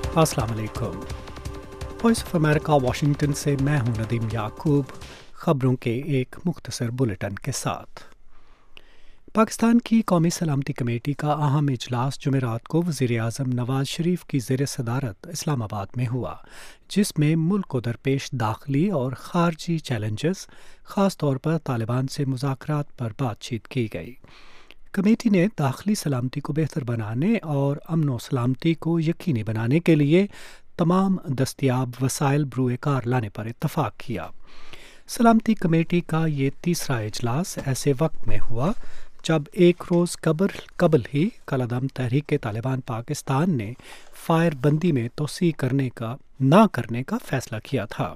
अस्सलाम वालेकुम। Voice of America Washington से मैं हूं नदीम याकूब। ख़बरों के एक मुख्तसर बुलेटिन के साथ। पाकिस्तान की कौमी सलामती कमेटी का अहम इजलास जुमेरात को वज़ीर-ए-आज़म नवाज शरीफ की ज़ेर सदारत इस्लामाबाद में हुआ, जिसमें मुल्क को दरपेश दाखिली और ख़ारजी चैलेंजेस, ख़ास तौर पर तालिबान से मुज़ाकरात पर बातचीत की गई। कमेटी ने दाखिली सलामती को बेहतर बनाने और अमन व सलामती को यकीनी बनाने के लिए तमाम दस्तयाब वसाइल बरूए कार लाने पर इत्तफ़ाक़ किया। सलामती कमेटी का ये तीसरा इजलास ऐसे वक्त में हुआ जब एक रोज़ कबल ही कलअदम तहरीक तालिबान पाकिस्तान ने फायर बंदी में तोसी ना करने का फ़ैसला किया था।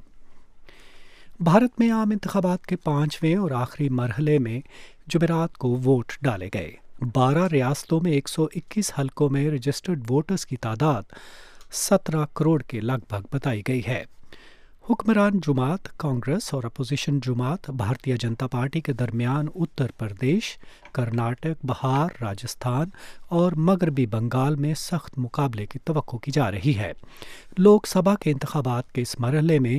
भारत में आम इंतखाबात के 5वें और आखिरी मरहले में जुमेरात को वोट डाले गए। 12 रियासतों में 121 हलकों में रजिस्टर्ड वोटर्स की तादाद 17 करोड़ के लगभग बताई गई है। हुक्मरान जुमात कांग्रेस और अपोजिशन जुमात भारतीय जनता पार्टी के दरमियान उत्तर प्रदेश, कर्नाटक, बिहार, राजस्थान और मगरबी बंगाल में सख्त मुकाबले की तवक्को की जा रही है। लोकसभा के इंतखाबात के इस मरहले में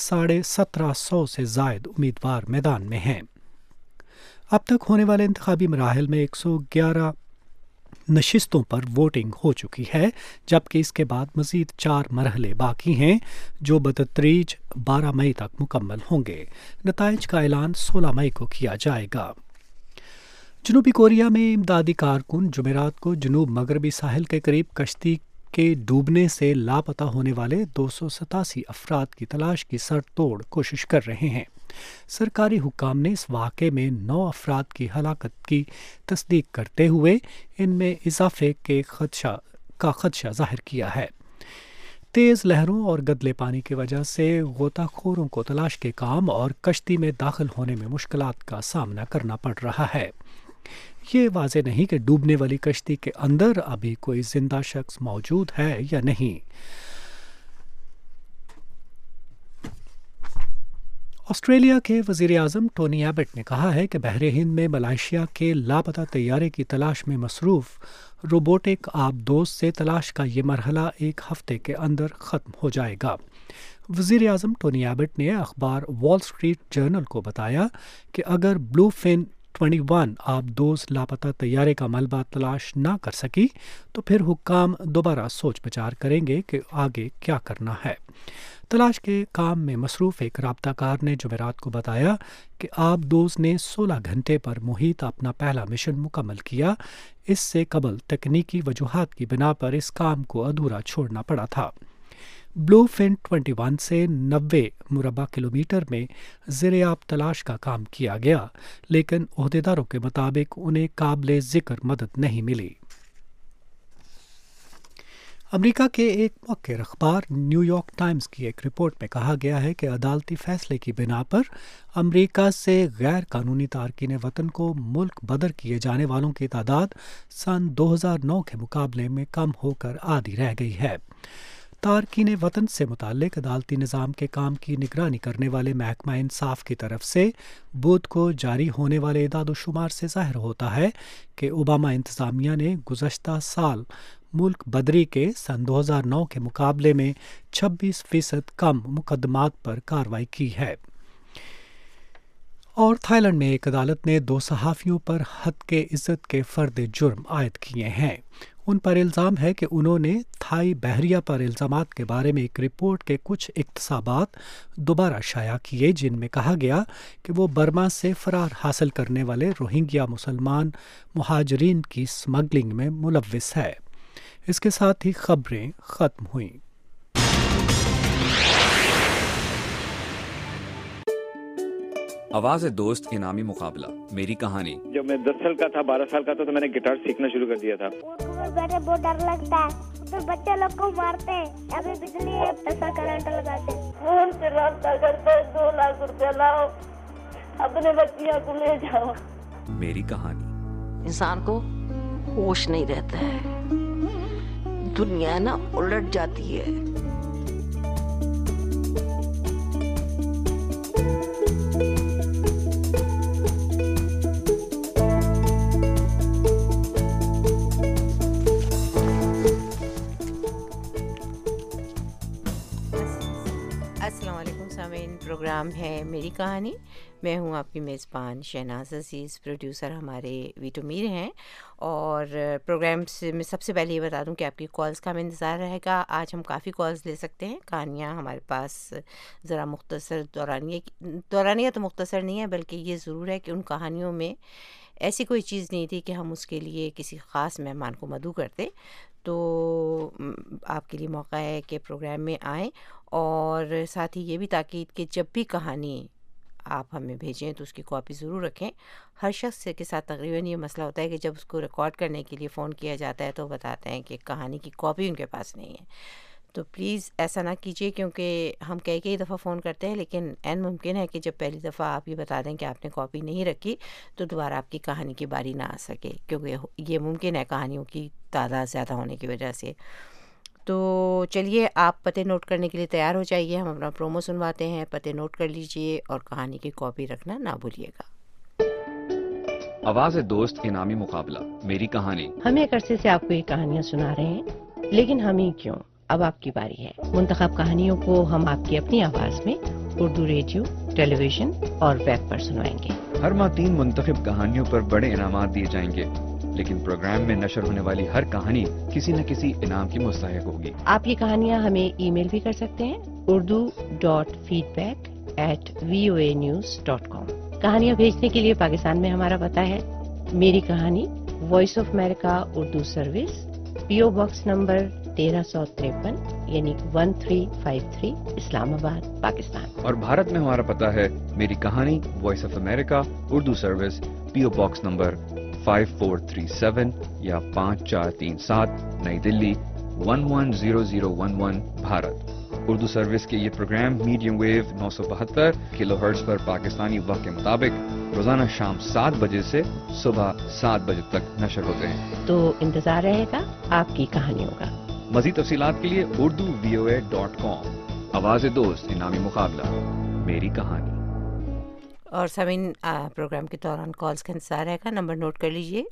1750 से ज़ायद उम्मीदवार मैदान में हैं। अब तक होने वाले इंतखाबी मराहिल में 111 नशिस्तों पर वोटिंग हो चुकी है, जबकि इसके बाद मज़ीद 4 मरहले बाकी हैं जो बतदरीज 12 मई तक मुकम्मल होंगे। नताइज का ऐलान 16 मई को किया जाएगा। जनूबी कोरिया में इमदादी कारकुन जुमेरात को जनूब मगरबी साहिल के करीब कश्ती के डूबने से लापता होने वाले 287 अफराद की तलाश की सरतोड़ कोशिश कर रहे हैं। सरकारी हुक्काम ने इस वाक़े में 9 अफराद की हलाकत की तस्दीक करते हुए इनमें इजाफे के खदशा ज़ाहिर किया है। तेज़ लहरों और गदले पानी की वजह से गोताखोरों को तलाश के काम और कश्ती में दाखिल होने में मुश्किलात का सामना करना पड़ रहा है। ये वाज़ेह नहीं कि डूबने वाली कश्ती के अंदर अभी कोई जिंदा शख्स मौजूद है या नहीं। ऑस्ट्रेलिया के वज़ीर-ए-आज़म टोनी एबट ने कहा है कि बहरे हिंद में मलेशिया के लापता तैयारे की तलाश में मसरूफ़ रोबोटिक आबदोज़ से तलाश का ये मरहला 1 हफ़्ते के अंदर ख़त्म हो जाएगा। वज़ीर-ए-आज़म टोनी एबट ने अखबार वॉल स्ट्रीट जर्नल को बताया कि अगर ब्लूफिन 21 आबदोज़ लापता तैयारे का मलबा तलाश ना कर सकी तो फिर हुक्काम दोबारा सोच विचार करेंगे कि आगे क्या करना है। तलाश के काम में मसरूफ़ एक राब्ताकार ने जुमेरात को बताया कि आबदोज़ ने 16 घंटे पर मुहित अपना पहला मिशन मुकम्मल किया। इससे कबल तकनीकी वजूहात की बिना पर इस काम को अधूरा छोड़ना पड़ा था। ब्लूफिन 21 से 90 मुरबा किलोमीटर में ज़ेर-ए-आब तलाश का काम किया गया, लेकिन ओहदेदारों के मुताबिक उन्हें काबिल ज़िक्र मदद नहीं मिली। अमेरिका के एक मुख्तर अखबार न्यूयॉर्क टाइम्स की एक रिपोर्ट में कहा गया है कि अदालती फैसले की बिना पर अमेरिका से गैर कानूनी तारकीन वतन को मुल्क बदर किए जाने वालों की तादाद सन 2009 के मुकाबले में कम होकर आधी रह गई है। तारकीन वतन से मुताल्लिक अदालती निज़ाम के काम की निगरानी करने वाले महकमा इंसाफ की तरफ से बुध को जारी होने वाले इदाद-ओ-शुमार से ज़ाहिर होता है कि ओबामा इंतज़ामिया ने गुज़श्ता साल मुल्क बदरी के सन 2009 के मुकाबले में 26% कम मुकदमात पर कार्रवाई की है। और थाईलैंड में एक अदालत ने 2 सहाफ़ियों पर हद के इज़्ज़त के फ़र्द जुर्म आयद किए हैं। उन पर इल्ज़ाम है कि उन्होंने थाई बहरिया पर इल्ज़ामात के बारे में एक रिपोर्ट के कुछ इक़्तिसाबात दोबारा शाया किए, जिनमें कहा गया कि वो बर्मा से फ़रार हासिल करने वाले रोहिंग्या मुसलमान मुहाजिरीन की स्मगलिंग में मुलव्विस है। इसके साथ ही खबरें ख़त्म हुईं। आवाज़ दोस्त इनामी मुकाबला मेरी कहानी। जब मैं 10 साल का था 12 साल का था तो मैंने गिटार सीखना शुरू कर दिया था। बैठे बहुत डर लगता है, तो बच्चे लोग को मारते हैं, अभी बिजली है ऐसा करंट लगाते हैं। फोन से रास्ता करते 2 लाख रुपया लाओ, अपने बच्चियों को ले जाओ। मेरी कहानी। इंसान को होश नहीं रहता है, दुनिया ना उलट जाती है। سامعین، پروگرام ہے میری کہانی. میں ہوں آپ کی میزبان شہناز عزیز. پروڈیوسر ہمارے ویٹو میر ہیں. اور پروگرام میں سب سے پہلے یہ بتا دوں کہ آپ کی کالز کا ہمیں انتظار رہے گا. آج ہم کافی کالز لے سکتے ہیں. کہانیاں ہمارے پاس ذرا مختصر دورانیہ تو مختصر نہیں ہے، بلکہ یہ ضرور ہے کہ ان کہانیوں میں ایسی کوئی چیز نہیں تھی کہ ہم اس کے لیے کسی خاص مہمان کو مدعو کرتے. تو آپ کے لیے موقع ہے کہ پروگرام میں آئیں، اور ساتھ ہی یہ بھی تاکید کہ جب بھی کہانی آپ ہمیں بھیجیں تو اس کی کاپی ضرور رکھیں. ہر شخص کے ساتھ تقریباً یہ مسئلہ ہوتا ہے کہ جب اس کو ریکارڈ کرنے کے لیے فون کیا جاتا ہے تو بتاتے ہیں کہ کہانی کی کاپی ان کے پاس نہیں ہے. تو پلیز ایسا نہ کیجیے، کیونکہ ہم کئی دفعہ فون کرتے ہیں، لیکن عین ممکن ہے کہ جب پہلی دفعہ آپ یہ بتا دیں کہ آپ نے کاپی نہیں رکھی تو دوبارہ آپ کی کہانی کی باری نہ آ سکے، کیونکہ یہ ممکن ہے کہانیوں کی تعداد زیادہ ہونے کی وجہ سے. تو چلیے، آپ پتے نوٹ کرنے کے لیے تیار ہو جائیے. ہم اپنا پرومو سنواتے ہیں. پتے نوٹ کر لیجئے اور کہانی کی کاپی رکھنا نہ بھولیے گا. آواز دوست انعامی مقابلہ میری کہانی. ہم ایک عرصے سے آپ کو یہ کہانیاں سنا رہے ہیں، لیکن ہم ہی کیوں، اب آپ کی باری ہے. منتخب کہانیوں کو ہم آپ کی اپنی آواز میں اردو ریڈیو، ٹیلی ویژن اور ویب پر سنوائیں گے. ہر ماہ 3 منتخب کہانیوں پر بڑے انعامات دیے جائیں گے، لیکن پروگرام میں نشر ہونے والی ہر کہانی کسی نہ کسی انعام کی مستحق ہوگی. آپ یہ کہانیاں ہمیں ای میل بھی کر سکتے ہیں، urdu.feedback@voanews.com. کہانیاں بھیجنے کے لیے پاکستان میں ہمارا پتہ ہے میری کہانی، voice of America Urdu service, PO box number 1353 یعنی 1353 اسلام آباد، پاکستان. اور بھارت میں ہمارا پتہ ہے میری کہانی، voice of America Urdu service, PO box number 5437 یا 5437 نئی دلی 110011 بھارت. اردو سروس کے یہ program medium wave 972 kilo hertz پر پاکستانی وقت کے مطابق روزانہ شام 7 بجے سے صبح 7 بجے تک نشر ہوتے ہیں. تو انتظار رہے گا آپ کی کہانیوں کا. مزید تفصیلات کے لیے urduvoa.com. آواز دوست انعامی مقابلہ میری کہانی. اور سامعین، پروگرام کے دوران کالز کا انتظار رہے گا. نمبر نوٹ کر لیجئے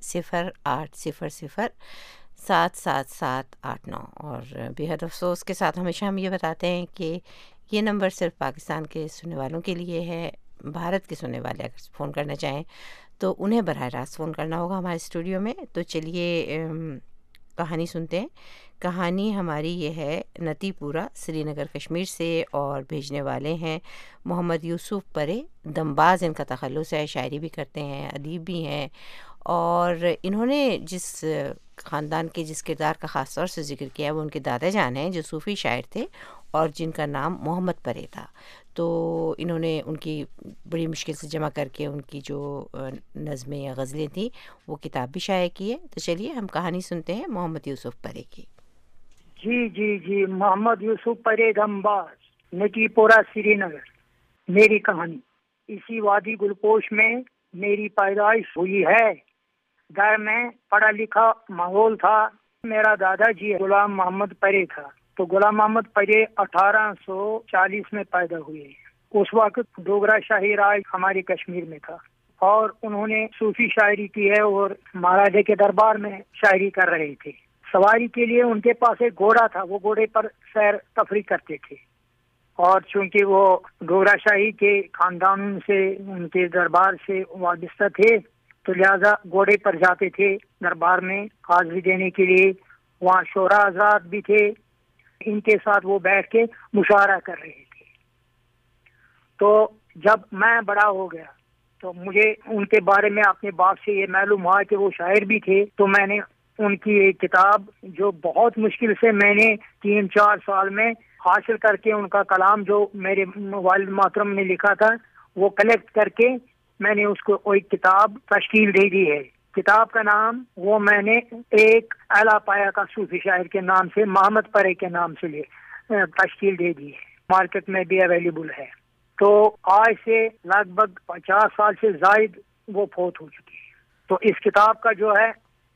0800-777-89. اور بےحد افسوس کے ساتھ ہمیشہ ہم یہ بتاتے ہیں کہ یہ نمبر صرف پاکستان کے سننے والوں کے لیے ہے. بھارت کے سننے والے اگر فون کرنا چاہیں تو انہیں براہ راست فون کرنا ہوگا ہمارے اسٹوڈیو میں. تو چلیے کہانی سنتے ہیں. کہانی ہماری یہ ہے نتی پورہ، سری نگر، کشمیر سے، اور بھیجنے والے ہیں محمد یوسف پرے. دمباز ان کا تخلص ہے، شاعری بھی کرتے ہیں، ادیب بھی ہیں. اور انہوں نے جس خاندان کے جس کردار کا خاص طور سے ذکر کیا وہ ان کے دادا جان ہیں جو صوفی شاعر تھے اور جن کا نام محمد پرے تھا. تو انہوں نے ان کی بڑی مشکل سے جمع کر کے ان کی جو نظمیں یا غزلیں تھیں وہ کتاب بھی شائع کی ہے. تو چلیے ہم کہانی سنتے ہیں محمد یوسف پرے کی. جی محمد یوسف پرے دمباز، نتی پورہ، سری نگر. میری کہانی. اسی وادی گلپوش میں میری پیدائش ہوئی ہے. گھر میں پڑھا لکھا ماحول تھا. میرا دادا جی غلام محمد پرے تھا. تو غلام محمد پرے 1840 میں پیدا ہوئے. اس وقت ڈوگرا شاہی راج ہمارے کشمیر میں تھا اور انہوں نے صوفی شاعری کی ہے اور مہاراجے کے دربار میں شاعری کر رہے تھے. سواری کے لیے ان کے پاس ایک گھوڑا تھا، وہ گھوڑے پر سیر تفریح کرتے تھے. اور چونکہ وہ ڈوگرا شاہی کے خاندان سے، ان کے دربار سے وابستہ تھے، تو لہذا گھوڑے پر جاتے تھے دربار میں حاضری دینے کے لیے. وہاں شعراء حضرات بھی تھے، ان کے ساتھ وہ بیٹھ کے مشاعرہ کر رہے تھے. تو جب میں بڑا ہو گیا تو مجھے ان کے بارے میں اپنے باپ سے یہ معلوم ہوا کہ وہ شاعر بھی تھے. تو میں نے ان کی ایک کتاب جو بہت مشکل سے میں نے 3-4 سال میں حاصل کر کے ان کا کلام جو میرے والد محترم نے لکھا تھا وہ کلیکٹ کر کے میں نے اس کو ایک کتاب تشکیل دے دی ہے. کتاب کا نام وہ میں نے ایک اعلیٰ پایا کا صوفی شاعر کے نام سے، محمد پرے کے نام سے تشکیل دے دی ہے. مارکیٹ میں بھی اویلیبل ہے. تو آج سے لگ بھگ 50 سال سے زائد وہ فوت ہو چکی ہے. تو اس کتاب کا جو ہے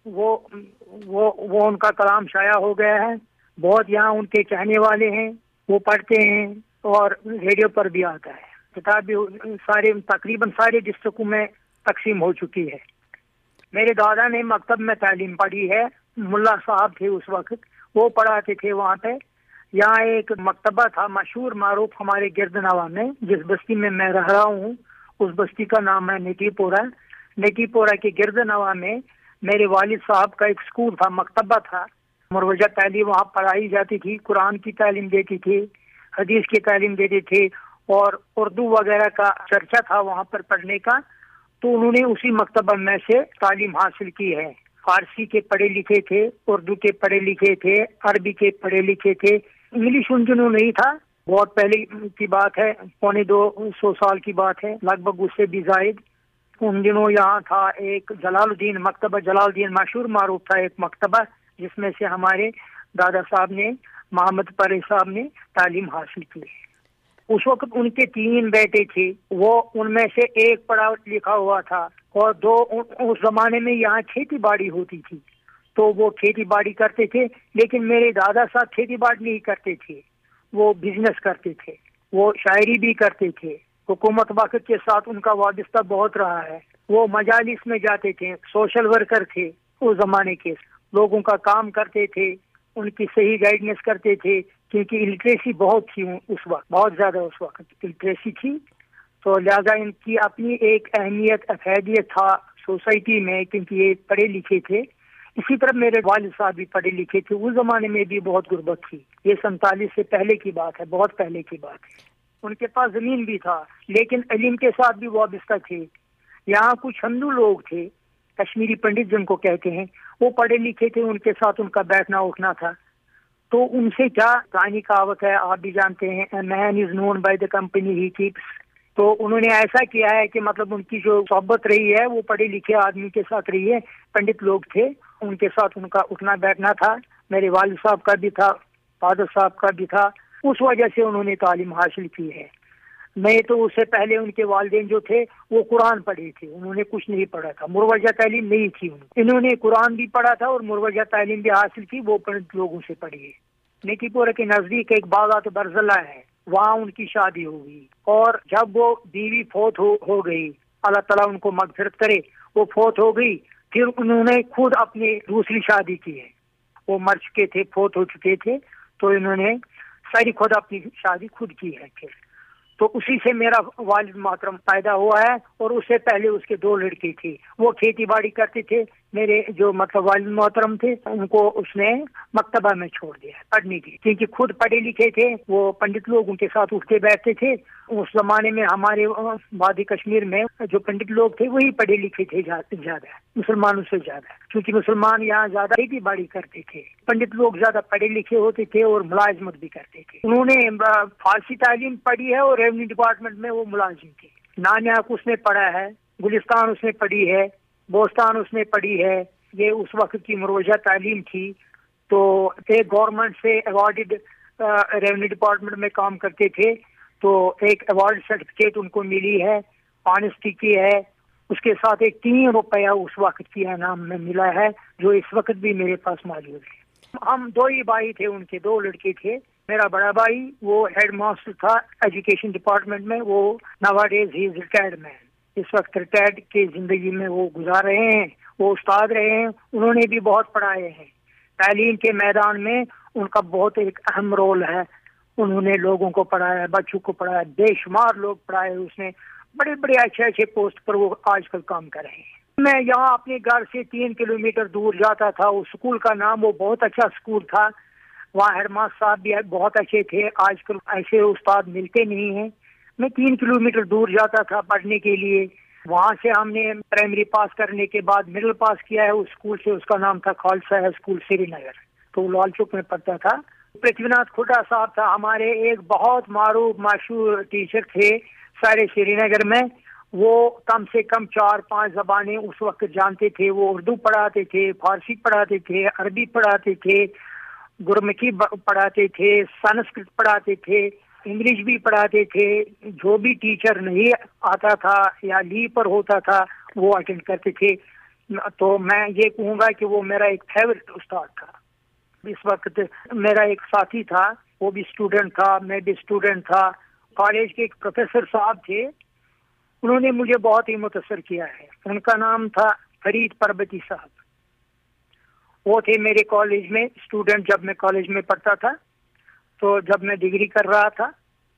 وہ ان کا کلام شائع ہو گیا ہے. بہت یہاں ان کے چاہنے والے ہیں، وہ پڑھتے ہیں اور ریڈیو پر بھی آتا ہے. کتاب بھی تقریباً سارے ڈسٹرکٹوں میں تقسیم ہو چکی ہے. میرے دادا نے مکتب میں تعلیم پڑھی ہے. ملا صاحب تھے اس وقت، وہ پڑھاتے تھے وہاں پہ. यहाँ एक मकतबा था मशहूर मारूफ हमारे गिरदनवा में, जिस बस्ती में मैं रह रहा हूँ उस बस्ती का नाम है नेकीपोरा। नेकीपोरा के गिरदनवा में मेरे वालिद साहब का एक स्कूल था, मकतबा था। मुरवजा तालीम वहाँ पढ़ाई जाती थी, कुरान की तालीम देती थी, हदीस की तालीम देते थे और उर्दू वगैरह का चर्चा था वहाँ पर पढ़ने का। तो उन्होंने उसी मकतबा में से तालीम हासिल की है। फारसी के पढ़े लिखे थे, उर्दू के पढ़े लिखे थे, अरबी के पढ़े लिखे थे। इंग्लिश उन दिनों नहीं था, बहुत पहले की बात है, 250 साल की बात है, लगभग उससे भी जायद। उन दिनों यहाँ था एक जलालुद्दीन मकतबा, जलालुद्दीन मशहूर मारूफ था एक मकतबा, जिसमें से हमारे दादा साहब ने, मोहम्मद परे साहब ने तालीम हासिल की। उस वक्त उनके 3 बेटे थे, वो उनमें से एक पढ़ा लिखा हुआ था और 2 उस जमाने में यहाँ खेती बाड़ी होती थी, तो वो खेती बाड़ी करते थे। लेकिन मेरे दादा साहब खेती बाड़ी नहीं करते थे, वो बिजनेस करते थे, वो शायरी भी करते थे। हुकूमत वक्त के साथ उनका वाबस्ता बहुत रहा है। वो मजालिस में जाते थे, सोशल वर्कर थे, उस जमाने के लोगों का काम करते थे, उनकी सही गाइडेंस करते थे, क्योंकि इलिटरेसी बहुत थी उस वक्त, बहुत ज्यादा उस वक्त इलिटरेसी थी। तो लिहाजा इनकी अपनी एक अहमियत अफैदियत था सोसाइटी में, क्योंकि ये पढ़े लिखे थे। इसी तरह मेरे वालिद साहब भी पढ़े लिखे थे। उस जमाने में भी बहुत गुर्बत थी, ये 47 से पहले की बात है, बहुत पहले की बात है। उनके पास जमीन भी था, लेकिन इल्म के साथ भी वाबस्ता थे। यहाँ कुछ हिंदू लोग थे, कश्मीरी पंडित जिनको कहते हैं, वो पढ़े लिखे थे, उनके साथ उनका बैठना उठना था। तो उनसे क्या कहानी कहावत है, आप भी जानते हैं, a man is known by the company he keeps। तो उन्होंने ऐसा किया है कि मतलब उनकी जो सोहबत रही है वो पढ़े लिखे आदमी के साथ रही है, पंडित लोग थे, उनके साथ उनका उठना बैठना था। मेरे वालिद साहब का भी था, फादर साहब का भी था, उस वजह से उन्होंने तालीम हासिल की है। नहीं तो उससे पहले उनके वालिदैन जो थे वो कुरान पढ़े थे, उन्होंने कुछ नहीं पढ़ा था, मुरवजा तालीम नहीं थी उनको। इन्होंने कुरान भी पढ़ा था और मुरवजा तालीम भी हासिल की, वो पंडित लोगों से पढ़ी है। नेकीपुरा के नजदीक एक बागात बरजला है, वहाँ उनकी शादी हो गई और जब वो बीवी फौत हो गई, अल्लाह ताला उनको मगफिरत करे, वो फौत हो गई, फिर उन्होंने खुद अपनी दूसरी शादी की है। वो मर चुके थे, फौत हो चुके थे, तो इन्होंने सारी खुद अपनी शादी खुद की है। फिर तो उसी से मेरा वालिद मोहतरम पैदा हुआ है और उससे पहले उसके 2 लड़के थे, वो खेती बाड़ी करते थे। मेरे जो मतलब वालिद मोहतरम थे उनको उसने मकतबा में छोड़ दिया पढ़ने की, क्योंकि खुद पढ़े लिखे थे, वो पंडित लोग उनके साथ उठते बैठते थे। उस जमाने में हमारे वादी कश्मीर में जो पंडित लोग थे वही पढ़े लिखे थे ज्यादा, मुसलमानों से ज्यादा, क्योंकि मुसलमान यहाँ ज्यादा खेती बाड़ी करते थे, पंडित लोग ज्यादा पढ़े लिखे होते थे और मुलाजमत भी करते थे। उन्होंने फारसी तालीम पढ़ी है और रेवेन्यू डिपार्टमेंट में वो मुलाजिम थे। नानियाक उसने पढ़ा है, गुलिस्तान उसने पढ़ी है, बोस्तान उसने पढ़ी है। ये उस वक्त की मुरवजा तालीम थी। तो एक गवर्नमेंट से अवार्डेड रेवेन्यू डिपार्टमेंट में काम करते थे, तो एक अवार्ड सर्टिफिकेट उनको मिली है, ऑनेस्टी की है। उसके साथ एक 3 रुपया उस वक्त की इनाम में मिला है, जो इस वक्त भी मेरे पास मौजूद है। हम 2 ही भाई थे, उनके 2 लड़के थे। मेरा बड़ा भाई वो हेड मास्टर था एजुकेशन डिपार्टमेंट में, वो nowadays he is retired man, इस वक्त रिटायर्ड की जिंदगी में वो गुजार रहे हैं, वो उस्ताद रहे हैं। उन्होंने भी बहुत पढ़ाए हैं, तालीम के मैदान में उनका बहुत एक अहम रोल है। उन्होंने लोगों को पढ़ाया, बच्चों को पढ़ाया, बेशुमार लोग पढ़ाए उसने, बड़े बड़े अच्छे पोस्ट पर वो आजकल काम कर रहे हैं। मैं यहाँ अपने घर से 3 किलोमीटर दूर जाता था, उस स्कूल का नाम, वो बहुत अच्छा स्कूल था, वहाँ हेडमास्टर साहब भी बहुत अच्छे थे। आजकल ऐसे उस्ताद मिलते नहीं हैं। मैं 3 किलोमीटर दूर जाता था पढ़ने के लिए। वहाँ से हमने प्राइमरी पास करने के बाद मिडिल पास किया है उस स्कूल से, उसका नाम था खालसा स्कूल श्रीनगर, तो लाल चौक में पढ़ता था। पृथ्वीनाथ खुटा साहब था हमारे, एक बहुत मारूफ मशहूर टीचर थे सारे श्रीनगर में। वो कम से कम 4-5 ज़बानें उस वक्त जानते थे। वो उर्दू पढ़ाते थे, फारसी पढ़ाते थे, अरबी पढ़ाते थे, गुरमुखी पढ़ाते थे, संस्कृत पढ़ाते थे, इंग्लिश भी पढ़ाते थे। जो भी टीचर नहीं आता था या लीव पर होता था वो अटेंड करते थे। तो मैं ये कहूँगा कि वो मेरा एक फेवरेट उस्ताद था। इस वक्त मेरा एक साथी था, वो भी स्टूडेंट था, मैं भी स्टूडेंट था। कॉलेज के एक प्रोफेसर साहब थे, उन्होंने मुझे बहुत ही मुतासर किया है। उनका नाम था फरीद परबती साहब। वो थे मेरे कॉलेज में स्टूडेंट जब मैं कॉलेज में पढ़ता था। تو جب میں ڈگری کر رہا تھا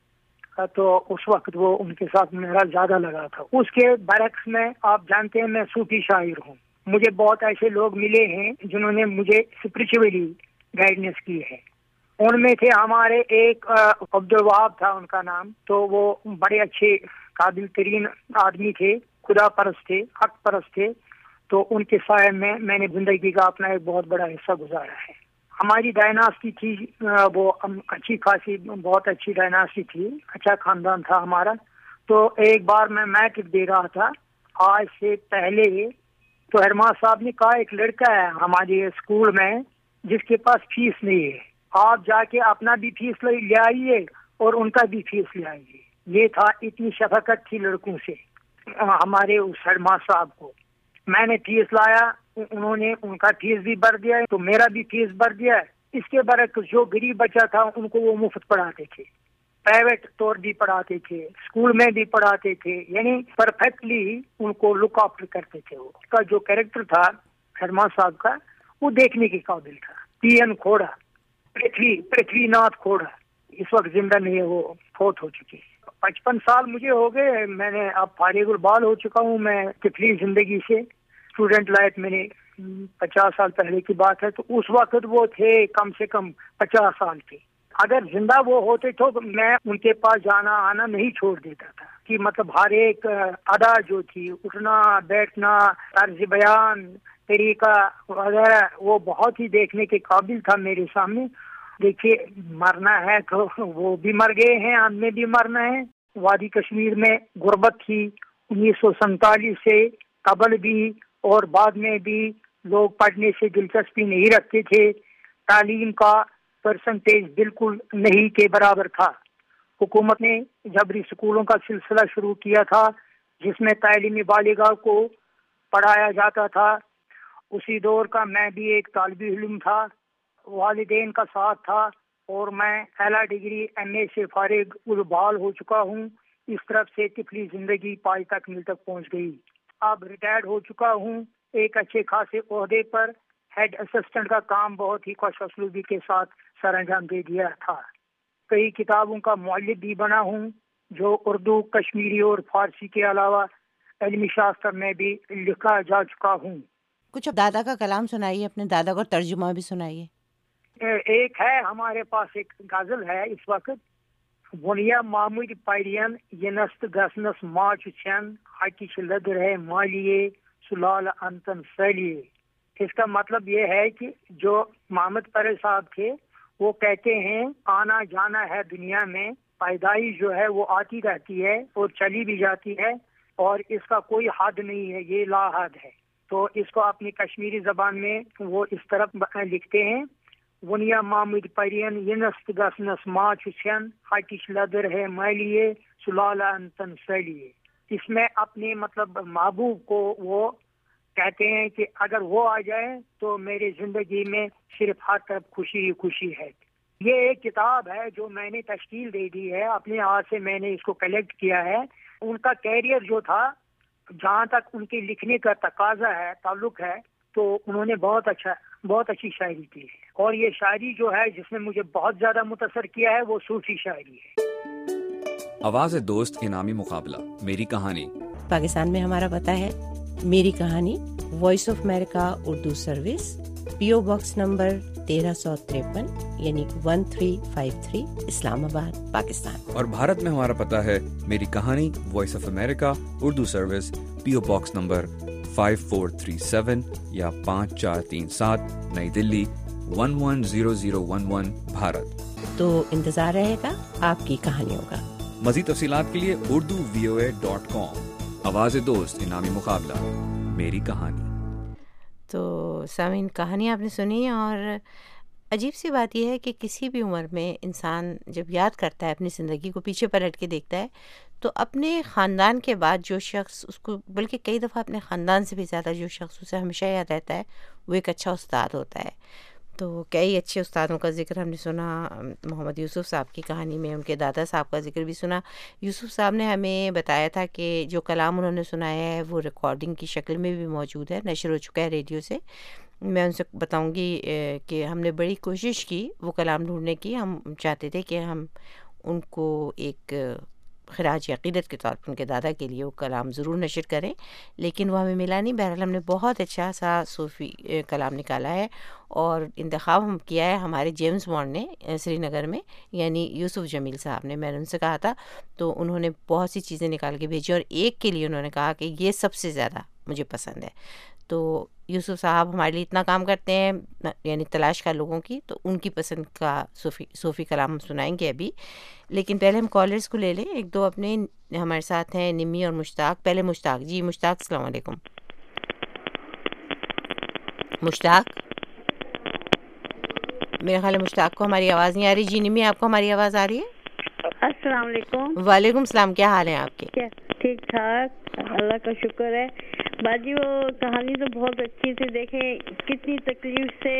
تو اس وقت وہ ان کے ساتھ میرا زیادہ لگا تھا. اس کے برعکس میں آپ جانتے ہیں میں صوفی شاعر ہوں. مجھے بہت ایسے لوگ ملے ہیں جنہوں نے مجھے اسپرچولی گائیڈنس کی ہے. ان میں تھے ہمارے ایک عبدالوہاب تھا ان کا نام. تو وہ بڑے اچھے قابل ترین آدمی تھے, خدا پرست تھے, حق پرست تھے. تو ان کے سائے میں نے زندگی کا اپنا ایک بہت بڑا حصہ گزارا ہے. ہماری ڈائناسٹی تھی وہ اچھی خاصی بہت اچھی ڈائناسٹی تھی, اچھا خاندان تھا ہمارا. تو ایک بار میں میٹرک دے رہا تھا آج سے پہلے. تو ہیڈماسٹر صاحب نے کہا ایک لڑکا ہے ہمارے اسکول میں جس کے پاس فیس نہیں ہے, آپ جا کے اپنا بھی فیس لے آئیے اور ان کا بھی فیس لے آئیے. یہ تھا, اتنی شفقت تھی لڑکوں سے ہمارے اس ہیڈماسٹر صاحب کو. میں نے فیس لایا, انہوں نے ان کا فیس بھی بھر دیا تو میرا بھی فیس بھر دیا. اس کے برعکس جو غریب بچہ تھا ان کو وہ مفت پڑھاتے تھے, پرائیویٹ طور بھی پڑھاتے تھے, اسکول میں بھی پڑھاتے تھے. یعنی پرفیکٹلی ان کو لک آفٹر کرتے تھے. وہ اس کا جو کیریکٹر تھا ہیڈماسٹر صاحب کا وہ دیکھنے کے قابل تھا. پی این کھوڑا, پرتھوی ناتھ کھوڑا اس وقت زندہ نہیں ہے, وہ فوت ہو چکے. 55 سال مجھے ہو گئے, میں نے اب فارغ البال ہو چکا ہوں میں طفلی زندگی سے. اسٹوڈنٹ لائف میں نے 50 سال پہلے کی بات ہے. تو اس وقت وہ تھے کم سے کم 50 سال کے. اگر زندہ وہ ہوتے تو میں ان کے پاس جانا آنا نہیں چھوڑ دیتا تھا. کہ مطلب ہر ایک ادا جو تھی, اٹھنا بیٹھنا, طرز بیان, طریقہ وغیرہ, وہ بہت ہی دیکھنے کے قابل تھا میرے سامنے. دیکھیے مرنا ہے تو وہ بھی مر گئے ہیں, ہم نے بھی مرنا ہے. وادی کشمیر میں غربت تھی 1947 سے قبل بھی اور بعد میں بھی. لوگ پڑھنے سے دلچسپی نہیں رکھتے تھے. تعلیم کا پرسنٹیج بالکل نہیں کے برابر تھا. حکومت نے جبری سکولوں کا سلسلہ شروع کیا تھا جس میں تعلیمی بالغاہ کو پڑھایا جاتا تھا. اسی دور کا میں بھی ایک طالب علم تھا. والدین کا ساتھ تھا اور میں اعلیٰ ڈگری MA سے فارغ البال ہو چکا ہوں. اس طرف سے طفلی زندگی پائی تکمیل تک پہنچ گئی. اب ریٹائرڈ ہو چکا ہوں ایک اچھے خاصے عہدے پر. ہیڈ اسسٹنٹ کا کام بہت ہی خوش اسلوبی کے ساتھ سر انجام دے دیا تھا. کئی کتابوں کا مؤلف بھی بنا ہوں جو اردو, کشمیری اور فارسی کے علاوہ علمی شاستر میں بھی لکھا جا چکا ہوں. کچھ دادا کا کلام سنائیے, اپنے دادا کا ترجمہ بھی سنائیے. ایک ہے ہمارے پاس ایک غزل ہے اس وقت. ونیا مامود پیرین یہ نست گسنس ماچ چھن ہچ لدر ہے مالیے سلال انتن سلیے. اس کا مطلب یہ ہے کہ جو محمد پرے صاحب تھے وہ کہتے ہیں آنا جانا ہے دنیا میں, پیدائش جو ہے وہ آتی رہتی ہے اور چلی بھی جاتی ہے اور اس کا کوئی حد نہیں ہے, یہ لا حد ہے. تو اس کو اپنی کشمیری زبان میں وہ اس طرح لکھتے ہیں ونیا مامد پرین ینست گسنس ماچ چھن ہچ لدر ہے مالیے سلال انتن سلیے. اس میں اپنے مطلب محبوب کو وہ کہتے ہیں کہ اگر وہ آ جائے تو میری زندگی میں صرف ہر طرف خوشی ہی خوشی ہے. یہ ایک کتاب ہے جو میں نے تشکیل دے دی ہے, اپنے ہاتھ سے میں نے اس کو کلیکٹ کیا ہے. ان کا کیریئر جو تھا, جہاں تک ان کے لکھنے کا تقاضا ہے, تعلق ہے, تو انہوں نے بہت اچھی شاعری کی ہے. اور یہ شاعری جو ہے جس نے مجھے بہت زیادہ متاثر کیا ہے وہ صوفی شاعری ہے. آواز دوست انعامی مقابلہ میری کہانی. پاکستان میں ہمارا پتہ ہے میری کہانی, voice of America Urdu service, PO box number 1353 یعنی 1353 اسلام آباد پاکستان. اور بھارت میں ہمارا پتہ ہے میری کہانی, voice of America Urdu service, PO box number 5437 یا 5437 نئی دلی 110011 بھارت. تو انتظار رہے گا آپ کی کہانیوں کا. مزید تفصیلات کے لیے urduvoa.com. آواز دوست انعامی مقابلہ میری کہانی. تو سامعین, کہانی آپ نے سنی. اور عجیب سی بات یہ ہے کہ کسی بھی عمر میں انسان جب یاد کرتا ہے, اپنی زندگی کو پیچھے پلٹ کے دیکھتا ہے, تو اپنے خاندان کے بعد جو شخص اس کو, بلکہ کئی دفعہ اپنے خاندان سے بھی زیادہ جو شخص اسے ہمیشہ یاد رہتا ہے وہ ایک اچھا استاد ہوتا ہے. تو کئی اچھے استادوں کا ذکر ہم نے سنا. محمد یوسف صاحب کی کہانی میں ان کے دادا صاحب کا ذکر بھی سنا. یوسف صاحب نے ہمیں بتایا تھا کہ جو کلام انہوں نے سنایا ہے وہ ریکارڈنگ کی شکل میں بھی موجود ہے, نشر ہو چکا ہے ریڈیو سے. میں ان سے بتاؤں گی کہ ہم نے بڑی کوشش کی وہ کلام ڈھونڈنے کی. ہم چاہتے تھے کہ ہم ان کو ایک خراج عقیدت کے طور پر ان کے دادا کے لیے وہ کلام ضرور نشر کریں, لیکن وہ ہمیں ملا نہیں. بہرحال ہم نے بہت اچھا سا صوفی کلام نکالا ہے اور انتخاب ہم کیا ہے ہمارے جیمز بانڈ نے سری نگر میں, یعنی یوسف جمیل صاحب نے. میں نے ان سے کہا تھا تو انہوں نے بہت سی چیزیں نکال کے بھیجی اور ایک کے لیے انہوں نے کہا کہ یہ سب سے زیادہ مجھے پسند ہے. تو یوسف صاحب ہمارے لیے اتنا کام کرتے ہیں, یعنی تلاش کا لوگوں کی, تو ان کی پسند کا صوفی کلام ہم سنائیں گے ابھی. لیکن پہلے ہم کالرز کو لے لیں. ایک دو اپنے ہمارے ساتھ ہیں نمی اور مشتاق. پہلے مشتاق. جی مشتاق, السلام علیکم. مشتاق, میرے خیال ہے مشتاق کو ہماری آواز نہیں آ رہی. جی نمی, آپ کو ہماری آواز آ رہی ہے؟ السلام علیکم. وعلیکم السلام, کیا حال ہے آپ کے؟ ٹھیک ٹھاک, اللہ کا شکر ہے. باجی وہ کہانی تو بہت اچھی تھی. دیکھیں کتنی تکلیف سے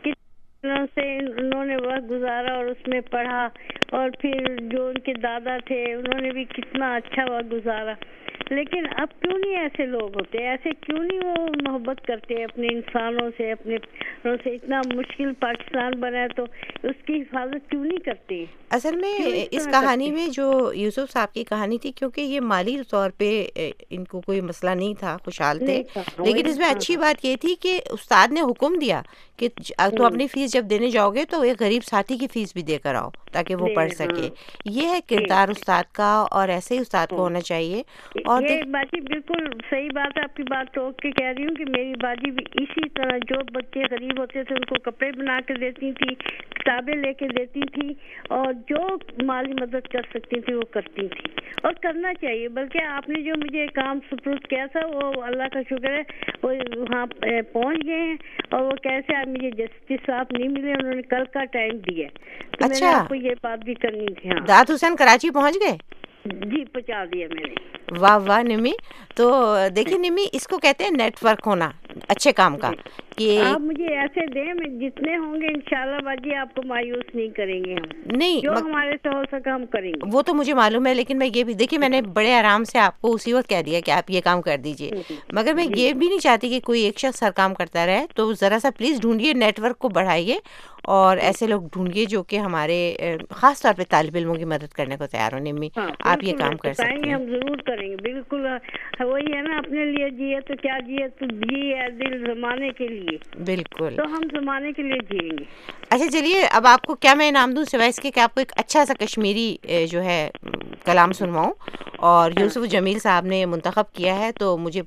انہوں نے وقت گزارا اور اس میں پڑھا, اور پھر جو ان کے دادا تھے انہوں نے بھی کتنا اچھا وقت گزارا. لیکن اب کیوں نہیں ایسے لوگ ہوتے, ایسے کیوں نہیں وہ محبت کرتے اپنے انسانوں سے, اپنے سے. اتنا مشکل پاکستان بنا ہے تو اس کی حفاظت کیوں نہیں کرتے؟ اصل میں اس کہانی میں جو یوسف صاحب کی کہانی تھی, کیونکہ یہ مالی طور پہ ان کو کوئی مسئلہ نہیں تھا, خوشحال تھے, لیکن اس میں اچھی بات یہ تھی کہ استاد نے حکم دیا کہ تو اپنی فیس جب دینے جاؤ گے تو ایک غریب ساتھی کی فیس بھی دے کر آؤ تاکہ وہ پڑھ سکے. یہ ہے کردار استاد کا, اور ایسے ہی استاد کو ہونا چاہیے. اور یہ باجی بالکل صحیح بات ہے, آپ کی بات ٹوک کے کہہ رہی ہوں کہ میری باجی بھی اسی طرح, جو بچے غریب ہوتے تھے ان کو کپڑے بنا کے دیتی تھی, کتابیں لے کے دیتی تھی, اور جو مالی مدد کر سکتی تھی وہ کرتی تھی, اور کرنا چاہیے. بلکہ آپ نے جو مجھے کام سپرد کیا تھا وہ اللہ کا شکر ہے وہ وہاں پہنچ گئے ہیں, اور وہ کیسے آپ مجھے جسٹس صاحب نہیں ملے, انہوں نے کل کا ٹائم دیا, تو میں نے آپ کو یہ بات بھی کرنی تھی. ہاں, داد حسین کراچی پہنچ گئے؟ جی پہنچا دیا میں نے. واہ واہ نمی. تو دیکھیں نمی, اس کو کہتے ہیں نیٹ ورک ہونا اچھے کام کا. کہ آپ مجھے ایسے دیں, میں جتنے ہوں گے انشاءاللہ باجی آپ کو مایوس نہیں کریں گے ہم. نہیں, جو ہمارے سے ہو سکا ہم کریں گے. وہ تو مجھے معلوم ہے, لیکن میں یہ بھی دیکھیے, میں نے بڑے آرام سے آپ کو اسی وقت کہہ دیا کہ آپ یہ کام کر دیجئے, مگر میں یہ بھی نہیں چاہتی کہ کوئی ایک شخص ہر کام کرتا رہے. تو ذرا سا پلیز ڈھونڈیے, نیٹ ورک کو بڑھائیے, اور ایسے لوگ ڈھونڈیے جو کہ ہمارے خاص طور پہ طالب علموں کی مدد کرنے کو تیار ہو. نمی, آپ یہ کام کر سکتے ہیں. ہم ضرور کریں گے, بالکل. وہی ہے نا, اپنے لیے جیے تو کیا جیے, تو جیے دل زمانے کے لیے. بالکل, تو ہم زمانے کے لیے جیئیں گے. اچھا چلیے, اب آپ کو کیا میں انعام دوں سوائے اس کے کہ آپ کو ایک اچھا سا کشمیری جو ہے کلام سنواؤں, اور یوسف جمیل صاحب نے منتخب کیا ہے, تو مجھے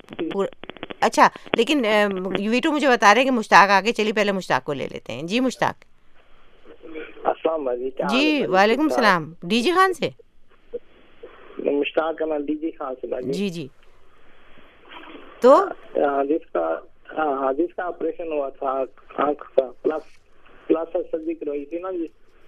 اچھا. لیکن ویٹو مجھے بتا رہے ہیں کہ مشتاق آگے, چلیے پہلے مشتاق کو لے لیتے ہیں. جی مشتاق. السلام علیکم. جی وعلیکم السلام. ڈی جی خان سے مشتاق کا نام ڈی جی خان سے. جی جی. تو جس کا آپریشن ہوا تھا آنکھ کا, پلاسٹر سرجری کروائی تھی نا جی,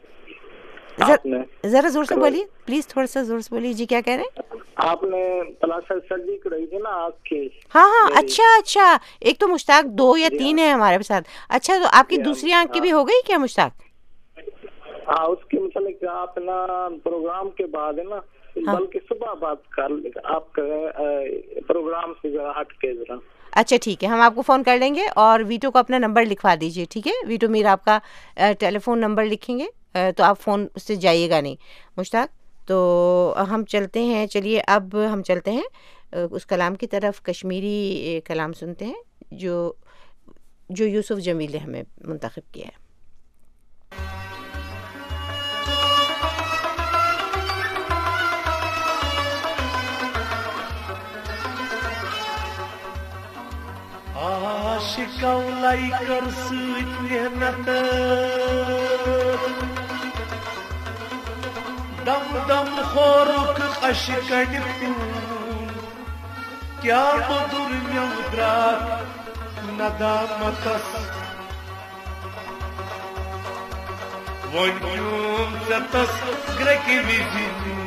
ذرا زور سے بولیے پلیز, تھوڑا سا زور سے بولیے. جی کیا کہہ رہے ہیں آپ نے؟ پلاسٹر سرجری کروائی تھی نا آنکھ کی. ہاں ہاں, اچھا. ایک تو مشتاق 2 یا 3 ہے ہمارے ساتھ. اچھا, تو آپ کی دوسری آنکھ کی بھی ہو گئی کیا مشتاق؟ ہاں, اس کے متعلق آپ نا پروگرام کے بعد ہے نا, بلکہ صبح بات کر آپ پروگرام سے ذرا ہٹ کے ذرا. اچھا ٹھیک ہے, ہم آپ کو فون کر لیں گے, اور ویٹو کو اپنا نمبر لکھوا دیجیے. ٹھیک ہے, ویٹو میر آپ کا ٹیلی فون نمبر لکھیں گے تو آپ فون سے جائیے گا نہیں. مشتاق, تو ہم چلتے ہیں, چلیے اب ہم چلتے ہیں اس کلام کی طرف. کشمیری کلام سنتے ہیں جو یوسف جمیل نے ہمیں منتخب کیا ہے. عاشقولائی کر سۭتۍ محنت, دم دم خورُکھ اشہِ کڑِ پوٗن, کیٛاہ موٚدُر مٮ۪وٕ درٛاکھ ندامتس, وۄنۍ پیوم ژےٚ تس گرٛکہِ وِزِ نوٗن.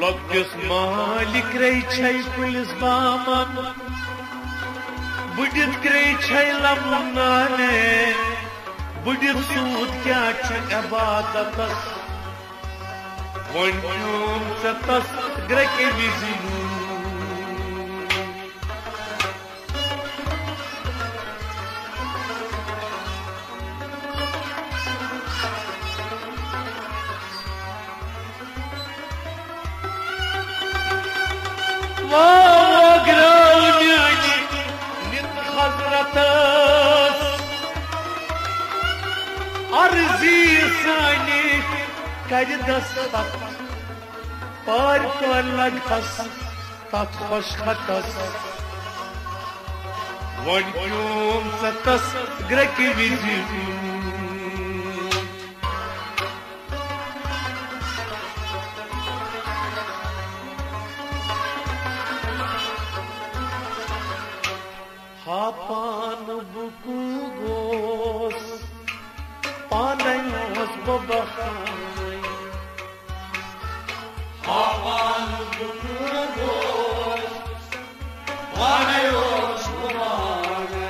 لۄکٹِس مالِک رٔچھے پُلِس بامن بُڈِتھ کرٛیچھے لمنانے بُڈِتھ سوٗد کیٛاہ چھُ عبادتس وۄنۍ پیوم ژےٚ تس گرٛکہِ وِزِ نوٗن عرضی سانہِ کرِ دستخط پارِ پارِ لگہس تتھ خوش خطس وۄنۍ پیوم ژےٚ تس گرٛکہِ وِزِ ہاپان بُکوٗ گوس پانے اوس بہٕ بہانے ہاپان بُکوٗ گوس پانے اوس بہٕ بہانے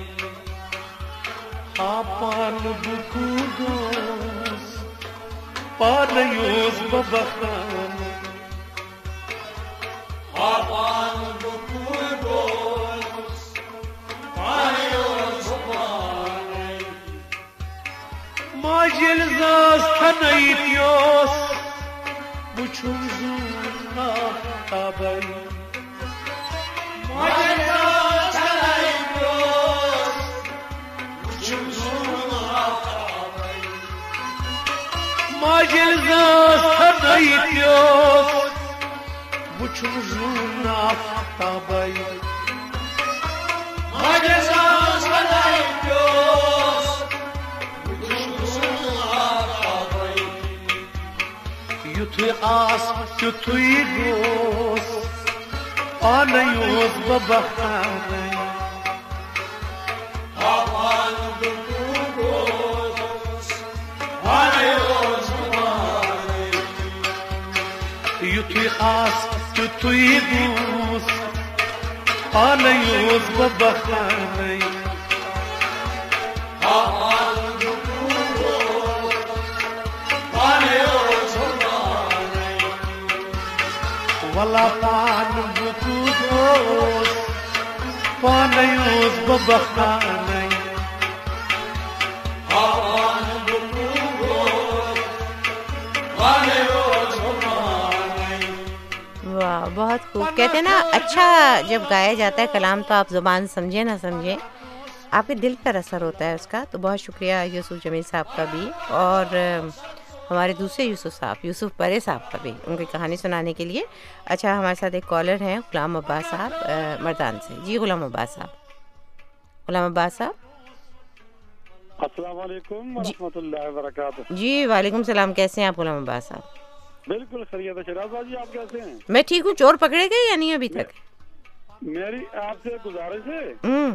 ہاپان بُکوٗ گوس پانے اوس بہٕ بہانے ہاپان بُکوٗ گوس ماجہِ ییٚلہِ زاس تھنٲیِتھ یوس بہٕ چھُم زوٗن آفتابے ماجہِ ییٚلہِ زاس تھنٲیِتھ یوس بہٕ چھُم زوٗن آفتابے ماجہِ ییٚلہِ زاس تھنٲیِتھ یوس بہٕ چھُم زوٗن آفتابے یُتھُے آس تیُتھُے گوس پانے اوس بہٕ بہانے ہاپان بُکوٗ گوس پانے اوس بہٕ بہانے یُتھُے آس تیُتھُے گوس پانے اوس بہٕ بہانے ہاپان بُکوٗ گوس پانے اوس بہٕ بہانے ولا پان بُکوٗ گوس پانے اوس بہٕ بہانے ہاپان بُکوٗ گوس پانے اوس بہٕ بہانے. واہ بہت خوب. کہتے ہیں نا اچھا جب گایا جاتا ہے کلام تو آپ زبان سمجھے نہ سمجھے آپ کے دل پر اثر ہوتا ہے اس کا. تو بہت شکریہ یوسف جمیل صاحب کا بھی اور ہمارے دوسرے یوسف صاحب یوسف پرے صاحب کا بھی ان کی کہانی سنانے کے لیے. اچھا ہمارے ساتھ ایک کالر ہیں غلام عباس صاحب مردان سے. جی غلام عباس صاحب. غلام عباس صاحب السلام علیکم ورحمۃ اللہ وبرکاتہ. جی وعلیکم السلام. کیسے ہیں آپ غلام عباس صاحب؟ بالکل خیریت ہے. شراز جی آپ کیسے ہیں؟ میں ٹھیک ہوں. چور پکڑے گئے یا نہیں ابھی تک؟ میری آپ سے گزارش ہے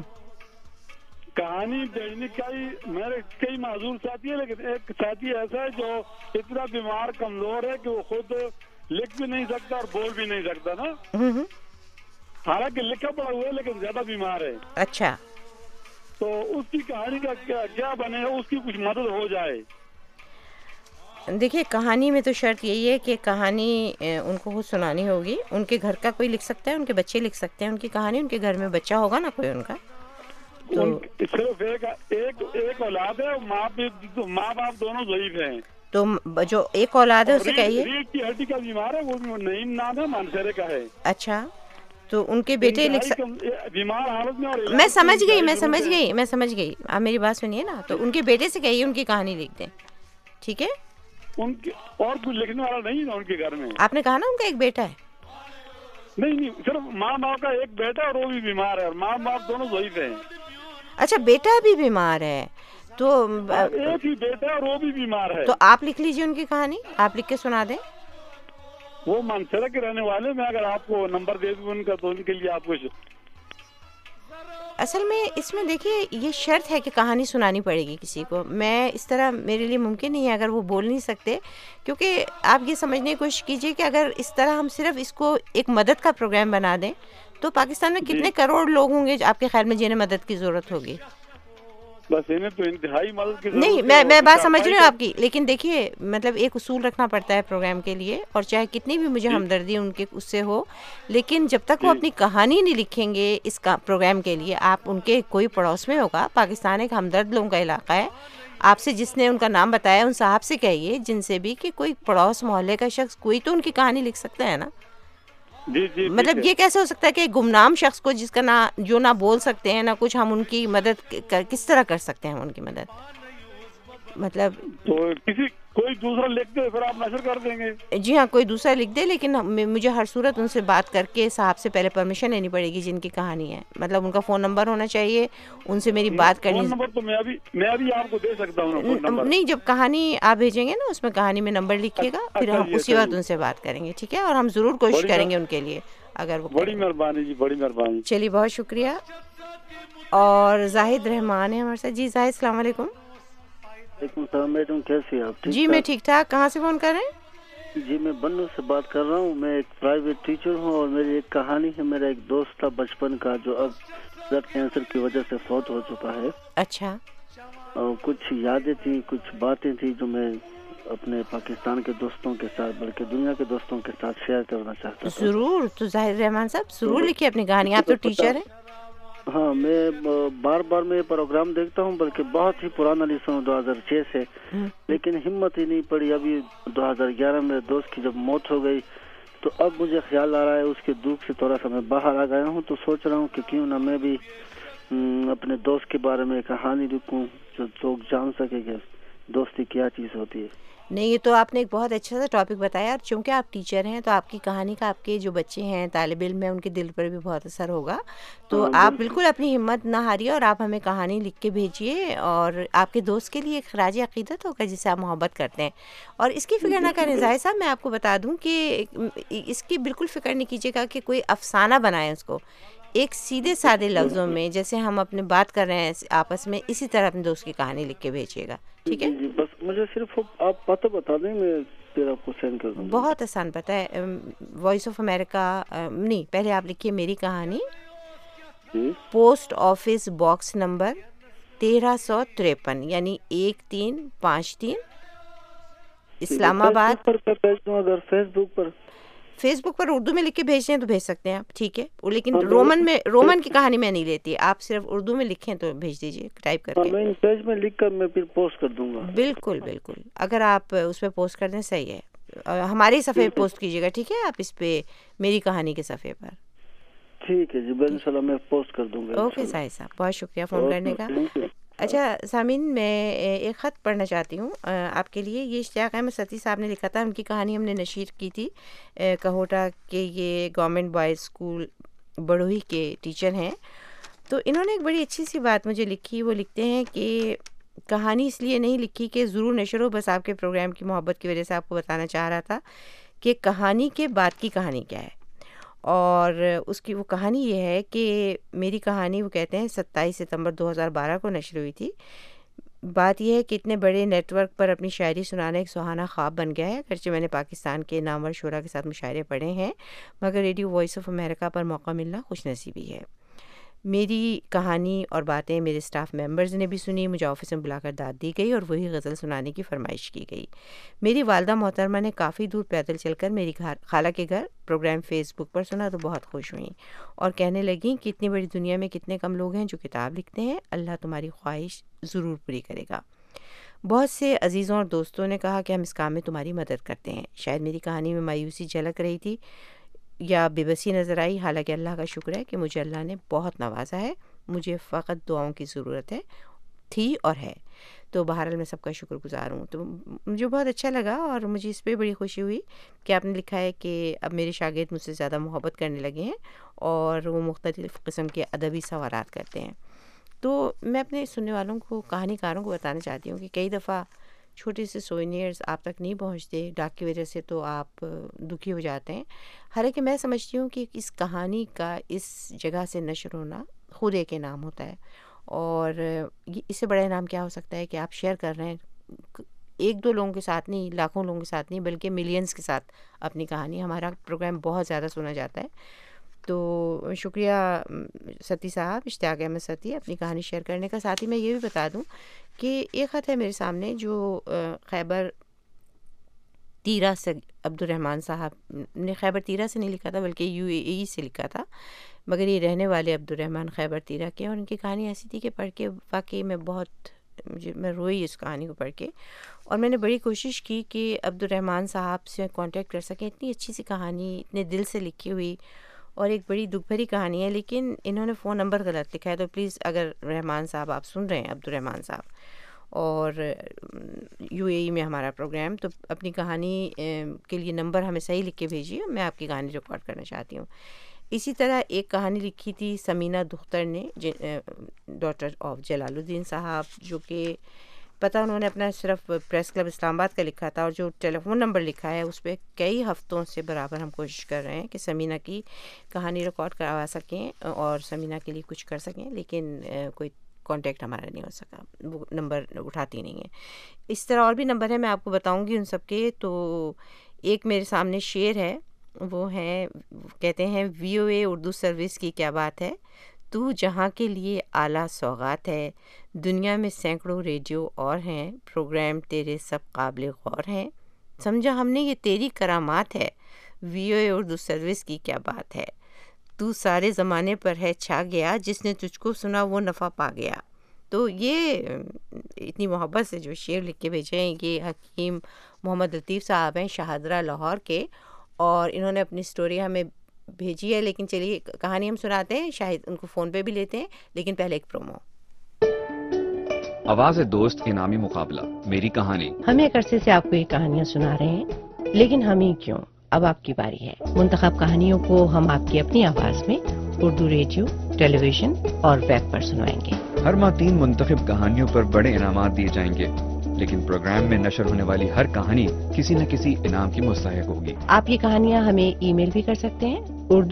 کہانی بھیجنے کا ہی. میرے کئی معذور ساتھی ہیں لیکن ایک ساتھی ایسا ہے جو اتنا بیمار کمزور ہے کہ وہ خود لکھ بھی نہیں سکتا اور بول بھی نہیں سکتا نا. حالانکہ لکھا پڑا ہوا ہے لیکن زیادہ بیمار ہے. اچھا تو اس کی کہانی کا کیا بنے اس کی کچھ مدد ہو جائے. دیکھیے کہانی میں تو شرط یہی ہے کہ کہانی ان کو خود سنانی ہوگی. ان کے گھر کا کوئی لکھ سکتا ہے, ان کے بچے لکھ سکتے ہیں ان کی کہانی. ان کے گھر میں بچہ ہوگا نا کوئی ان کا. تو صرف ایک اولاد ہے. ماں باپ دونوں ضعیف ہیں. تو جو ایک اولاد ہے اسے کہیے. ریڑھ کی ہڈی کا بیمار ہے. وہ نعیم نام ہے مانسرے کا ہے. اچھا تو ان کے بیٹے لکھ بیمار حالت میں. اور میں سمجھ گئی. آپ میری بات سنیے نا. تو ان کے بیٹے سے کہیے ان کی کہانی لکھ دیں. ٹھیک ہے. ان کے اور کوئی لکھنے والا نہیں نا ان کے گھر میں. آپ نے کہا نا ان کا ایک بیٹا ہے. نہیں صرف ماں باپ کا ایک بیٹا اور وہ بھی بیمار ہے. اور ماں باپ دونوں ضعیف ہیں. اچھا بیٹا بھی بیمار ہے. تو ایک ہی بیٹا اور وہ بھی بیمار ہے. تو آپ لکھ لیجیے ان کی کہانی. آپ لکھ کے سنا دیں. وہ مانسرا کے رہنے والے. میں اگر آپ کو نمبر دے دوں ان کا تو ان کے لیے آپ کو اصل میں اس میں دیکھیے یہ شرط ہے کہ کہانی سنانی پڑے گی کسی کو. میں اس طرح میرے لیے ممکن نہیں ہے اگر وہ بول نہیں سکتے, کیونکہ آپ یہ سمجھنے کی کوشش کیجئے کہ اگر اس طرح ہم صرف اس کو ایک مدد کا پروگرام بنا دیں تو پاکستان میں کتنے کروڑ لوگ ہوں گے آپ کے خیال میں جنہیں مدد کی ضرورت ہوگی؟ بس انہیں تو انتہائی مدد کی نہیں, میں بات سمجھ رہی ہوں آپ کی, لیکن دیکھیے مطلب ایک اصول رکھنا پڑتا ہے پروگرام کے لیے, اور چاہے کتنی بھی مجھے ہمدردی ان کے اس سے ہو, لیکن جب تک وہ اپنی کہانی نہیں لکھیں گے اس کا پروگرام کے لیے, آپ ان کے کوئی پڑوس میں ہوگا, پاکستان ایک ہمدرد لوگوں کا علاقہ ہے, آپ سے جس نے ان کا نام بتایا ان صاحب سے کہیے جن سے بھی کہ کوئی پڑوس محلے کا شخص کوئی تو ان کی کہانی لکھ سکتا ہے نا. مطلب یہ کیسے ہو سکتا ہے کہ گمنام شخص کو جس کا جو نہ بول سکتے ہیں نہ کچھ, ہم ان کی مدد کس طرح کر سکتے ہیں ہم ان کی مدد؟ مطلب تو کوئی دوسرا لکھ دے پھر آپ نشر کر دیں گے. جی ہاں, کوئی دوسرا لکھ دے, لیکن مجھے ہر صورت ان سے بات کر کے صاحب سے پہلے پرمیشن لینی پڑے گی جن کی کہانی ہے. مطلب ان کا فون نمبر ہونا چاہیے, ان سے میری بات کرنی. فون نمبر تو میں ابھی آپ کو دے سکتا ہوں. نہیں, جب کہانی آپ بھیجیں گے نا اس میں کہانی میں نمبر لکھیے گا, پھر ہم اسی وقت ان سے بات کریں گے, ٹھیک ہے؟ اور ہم ضرور کوشش کریں گے ان کے لیے اگر وہ. بڑی مہربانی جی, بڑی مہربانی. چلیے بہت شکریہ. اور زاہد رحمان ہے ہمارے ساتھ. جی زاہد, السلام علیکم. وعلیکم السلام میڈم, کیسی آپ؟ جی میں ٹھیک ٹھاک. کہاں سے فون کر رہے ہیں؟ جی میں بنو سے بات کر رہا ہوں. میں ایک پرائیویٹ ٹیچر ہوں اور میری ایک کہانی ہے. میرا ایک دوست تھا بچپن کا جو اب بلڈ کینسر کی وجہ سے فوت ہو چکا ہے. اچھا. اور کچھ یادیں تھیں, کچھ باتیں تھیں جو میں اپنے پاکستان کے دوستوں کے ساتھ بلکہ دنیا کے دوستوں کے ساتھ شیئر کرنا چاہتا ہوں. ضرور. تو زاہد رحمان صاحب ضرور لکھیے اپنی کہانی, آپ تو ٹیچر ہیں. ہاں, میں بار بار میں پروگرام دیکھتا ہوں, بلکہ بہت ہی پرانا لسٹ ہوں 2006 سے, لیکن ہمت ہی نہیں پڑی. ابھی 2011 میں دوست کی جب موت ہو گئی تو اب مجھے خیال آ رہا ہے اس کے دکھ سے تھوڑا سا میں باہر آ گیا ہوں, تو سوچ رہا ہوں کہ کیوں نہ میں بھی اپنے دوست کے بارے میں کہانی لکھوں جو لوگ جان سکے کہ دوستی کیا چیز ہوتی ہے. نہیں, یہ تو آپ نے ایک بہت اچھا سا ٹاپک بتایا, اور چونکہ آپ ٹیچر ہیں تو آپ کی کہانی کا آپ کے جو بچے ہیں طالب علم ہیں ان کے دل پر بھی بہت اثر ہوگا. تو آپ بالکل اپنی ہمت نہ ہاریے اور آپ ہمیں کہانی لکھ کے بھیجیے, اور آپ کے دوست کے لیے ایک خراج عقیدت ہوگا جس سے آپ محبت کرتے ہیں. اور اس کی فکر نہ کریں زاہد صاحب, میں آپ کو بتا دوں کہ اس کی بالکل فکر نہیں کیجیے گا کہ کوئی افسانہ بنائیں اس کو. ایک سیدھے سادے لفظوں میں جیسے ہم اپنے بات کر رہے ہیں آپس میں, اسی طرح اپنے دوست کی کہانی لکھ کے بھیجیے گا, ٹھیک ہے؟ جی, بس مجھے صرف آپ پتہ بتا دیں, میں پھر آپ کو سینڈ کر دوں. بہت آسان پتہ ہے, وائس آف امریکہ. نہیں, پہلے آپ لکھیے میری کہانی, پوسٹ آفس باکس نمبر 1353, یعنی 1353, اسلام آباد. اگر فیس بک پر اردو میں لکھ کے بھیجیں تو بھیج سکتے ہیں آپ, ٹھیک ہے؟ لیکن رومن کی کہانی میں نہیں لیتی, آپ صرف اردو میں لکھیں تو بھیج دیجیے ٹائپ کر کے. میں پیج میں لکھ کر میں پھر پوسٹ کر دوں گا. بالکل بالکل, اگر آپ اس پہ پوسٹ کر دیں صحیح ہے. ہمارے صفحے پہ پوسٹ کیجیے گا, ٹھیک ہے؟ آپ اس پہ میری کہانی کے صفحے پر. ٹھیک ہے جی, انشاءاللہ میں پوسٹ کر دوں گا. اوکے زاہد صاحب, بہت شکریہ فون کرنے کا. اچھا سامعین, میں ایک خط پڑھنا چاہتی ہوں آپ کے لیے. یہ اشتیاق احمد ستی صاحب نے لکھا تھا, ان کی کہانی ہم نے نشر کی تھی کہوٹا کے. یہ گورنمنٹ بوائز اسکول بڑوہی کے ٹیچر ہیں. تو انہوں نے ایک بڑی اچھی سی بات مجھے لکھی. وہ لکھتے ہیں کہ کہانی اس لیے نہیں لکھی کہ ضرور نشر ہو, بس آپ کے پروگرام کی محبت کی وجہ سے آپ کو بتانا چاہ رہا تھا کہ کہانی کے بعد کی کہانی کیا ہے. اور اس کی وہ کہانی یہ ہے کہ میری کہانی, وہ کہتے ہیں 27 ستمبر 2012 کو نشر ہوئی تھی. بات یہ ہے کہ اتنے بڑے نیٹ ورک پر اپنی شاعری سنانا ایک سہانا خواب بن گیا ہے. اگرچہ میں نے پاکستان کے نامور شعراء کے ساتھ مشاعرے پڑھے ہیں, مگر ریڈیو وائس آف امریکہ پر موقع ملنا خوش نصیبی ہے. میری کہانی اور باتیں میرے اسٹاف ممبرز نے بھی سنی. مجھے آفس میں بلا کر داد دی گئی اور وہی غزل سنانے کی فرمائش کی گئی. میری والدہ محترمہ نے کافی دور پیدل چل کر میری خالہ کے گھر پروگرام فیس بک پر سنا تو بہت خوش ہوئیں اور کہنے لگیں کہ اتنی بڑی دنیا میں کتنے کم لوگ ہیں جو کتاب لکھتے ہیں. اللہ تمہاری خواہش ضرور پوری کرے گا. بہت سے عزیزوں اور دوستوں نے کہا کہ ہم اس کام میں تمہاری مدد کرتے ہیں. شاید میری کہانی میں مایوسی جھلک رہی تھی یا بے بسی نظر آئی, حالانکہ اللہ کا شکر ہے کہ مجھے اللہ نے بہت نوازا ہے. مجھے فقط دعاؤں کی ضرورت تھی اور ہے. تو بہرحال میں سب کا شکر گزار ہوں. تو مجھے بہت اچھا لگا اور مجھے اس پہ بڑی خوشی ہوئی کہ آپ نے لکھا ہے کہ اب میرے شاگرد مجھ سے زیادہ محبت کرنے لگے ہیں اور وہ مختلف قسم کے ادبی سوالات کرتے ہیں. تو میں اپنے سننے والوں کو, کہانی کاروں کو بتانا چاہتی ہوں کہ کئی دفعہ چھوٹے سے سوینئرز آپ تک نہیں پہنچتے ڈاک کی وجہ سے, تو آپ دکھی ہو جاتے ہیں. حالانکہ میں سمجھتی ہوں کہ اس کہانی کا اس جگہ سے نشر ہونا خود ایک انعام ہوتا ہے، اور اس سے بڑا انعام کیا ہو سکتا ہے کہ آپ شیئر کر رہے ہیں ایک دو لوگوں کے ساتھ نہیں، لاکھوں لوگوں کے ساتھ نہیں، بلکہ ملینز کے ساتھ اپنی کہانی. ہمارا پروگرام بہت زیادہ سنا جاتا ہے. تو شکریہ ستی صاحب، اشتیاق احمد ستی، اپنی کہانی شیئر کرنے کا. ساتھ ہی میں یہ بھی بتا دوں کہ ایک خط ہے میرے سامنے جو خیبر تیرا سے عبد الرحمن صاحب نے خیبر تیرا سے نہیں لکھا تھا بلکہ UAE سے لکھا تھا، مگر یہ رہنے والے عبد الرحمن خیبر تیرا کے، اور ان کی کہانی ایسی تھی کہ پڑھ کے واقعی میں روئی اس کہانی کو پڑھ کے. اور میں نے بڑی کوشش کی کہ عبد الرحمن صاحب سے کانٹیکٹ کر سکیں. اتنی اچھی سی کہانی، اتنے دل سے لکھی ہوئی، اور ایک بڑی دکھ بھری کہانی ہے، لیکن انہوں نے فون نمبر غلط لکھا ہے. تو پلیز اگر رحمان صاحب آپ سن رہے ہیں، عبد الرحمن صاحب، اور UAE میں ہمارا پروگرام، تو اپنی کہانی کے لیے نمبر ہمیں صحیح لکھ کے بھیجیے. میں آپ کی کہانی ریکارڈ کرنا چاہتی ہوں. اسی طرح ایک کہانی لکھی تھی سمینہ دختر نے، ڈاٹر آف جلال الدین صاحب، جو کہ پتہ انہوں نے اپنا صرف پریس کلب اسلام آباد کا لکھا تھا، اور جو ٹیلی فون نمبر لکھا ہے اس پہ کئی ہفتوں سے برابر ہم کوشش کر رہے ہیں کہ سمینہ کی کہانی ریکارڈ کروا سکیں اور سمینہ کے لیے کچھ کر سکیں، لیکن کوئی کانٹیکٹ ہمارا نہیں ہو سکا، وہ نمبر اٹھاتی نہیں ہے. اس طرح اور بھی نمبر ہے، میں آپ کو بتاؤں گی ان سب کے. تو ایک میرے سامنے شعر ہے، وہ ہے، کہتے ہیں VOA اردو سروس کی کیا بات ہے، تو جہاں کے لیے اعلیٰ سوغات ہے، دنیا میں سینکڑوں ریڈیو اور ہیں، پروگرام تیرے سب قابل غور ہیں، سمجھا ہم نے یہ تیری کرامات ہے، VOA اردو سروس کی کیا بات ہے، تو سارے زمانے پر ہے چھا گیا، جس نے تجھ کو سنا وہ نفع پا گیا. تو یہ اتنی محبت سے جو شعر لکھ کے بھیجے ہیں، یہ حکیم محمد لطیف صاحب ہیں شاہدرہ لاہور کے، اور انہوں نے اپنی سٹوری ہمیں بھیجی ہے. لیکن چلیے کہانی ہم سناتے ہیں، شاید ان کو فون پہ بھی لیتے ہیں، لیکن پہلے ایک پرومو. آواز دوست انعامی مقابلہ میری کہانی. ہم ایک عرصے سے آپ کو یہ کہانیاں سنا رہے ہیں، لیکن ہم ہی کیوں، اب آپ کی باری ہے. منتخب کہانیوں کو ہم آپ کی اپنی آواز میں اردو ریڈیو، ٹیلی ویژن اور ویب پر سنوائیں گے. ہر ماہ 3 منتخب کہانیوں پر بڑے انعامات دیے جائیں گے، لیکن پروگرام میں نشر ہونے والی ہر کہانی کسی نہ کسی انعام کی مستحق ہوگی. آپ یہ کہانیاں ہمیں ای میل بھی کر سکتے ہیں،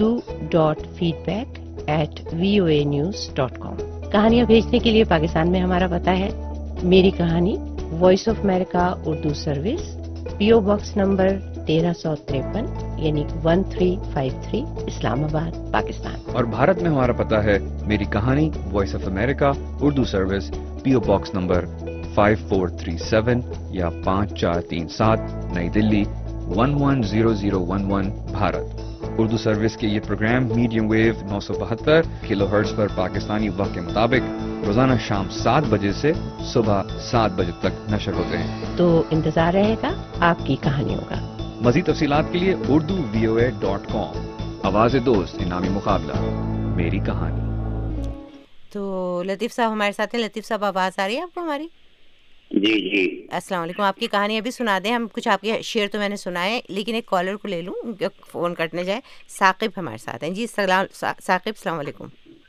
urdu.feedback@voanews.com. کہانیاں بھیجنے کے لیے پاکستان میں ہمارا پتہ ہے میری کہانی، voice of America Urdu service, PO box number 1353 یعنی 1353 اسلام آباد، پاکستان. اور بھارت میں ہمارا پتہ ہے میری کہانی، voice of America Urdu service, PO box number 5437 یا 5437 نئی دلی 110011 بھارت. اردو سروس کے یہ program medium wave 972 kilo hertz پر پاکستانی وقت کے مطابق روزانہ شام 7 بجے سے صبح 7 بجے تک نشر ہوتے ہیں. تو انتظار رہے گا آپ کی کہانیوں کا. مزید تفصیلات کے لیے urduvoa.com. آواز دوست انعامی مقابلہ میری کہانی. تو لطیف صاحب ہمارے ساتھ ہیں. لطیف صاحب آواز آ رہی ہے آپ کو ہماری؟ جی جی السلام علیکم. آپ کی کہانی ابھی سنا دیں. ہم کچھ آپ کے شعر تو میں نے سنائے، لیکن ایک کالر کو لے لوں، فون کٹنے جائے. ثاقب ہمارے ساتھ ہیں. جی ثاقب السلام علیکم.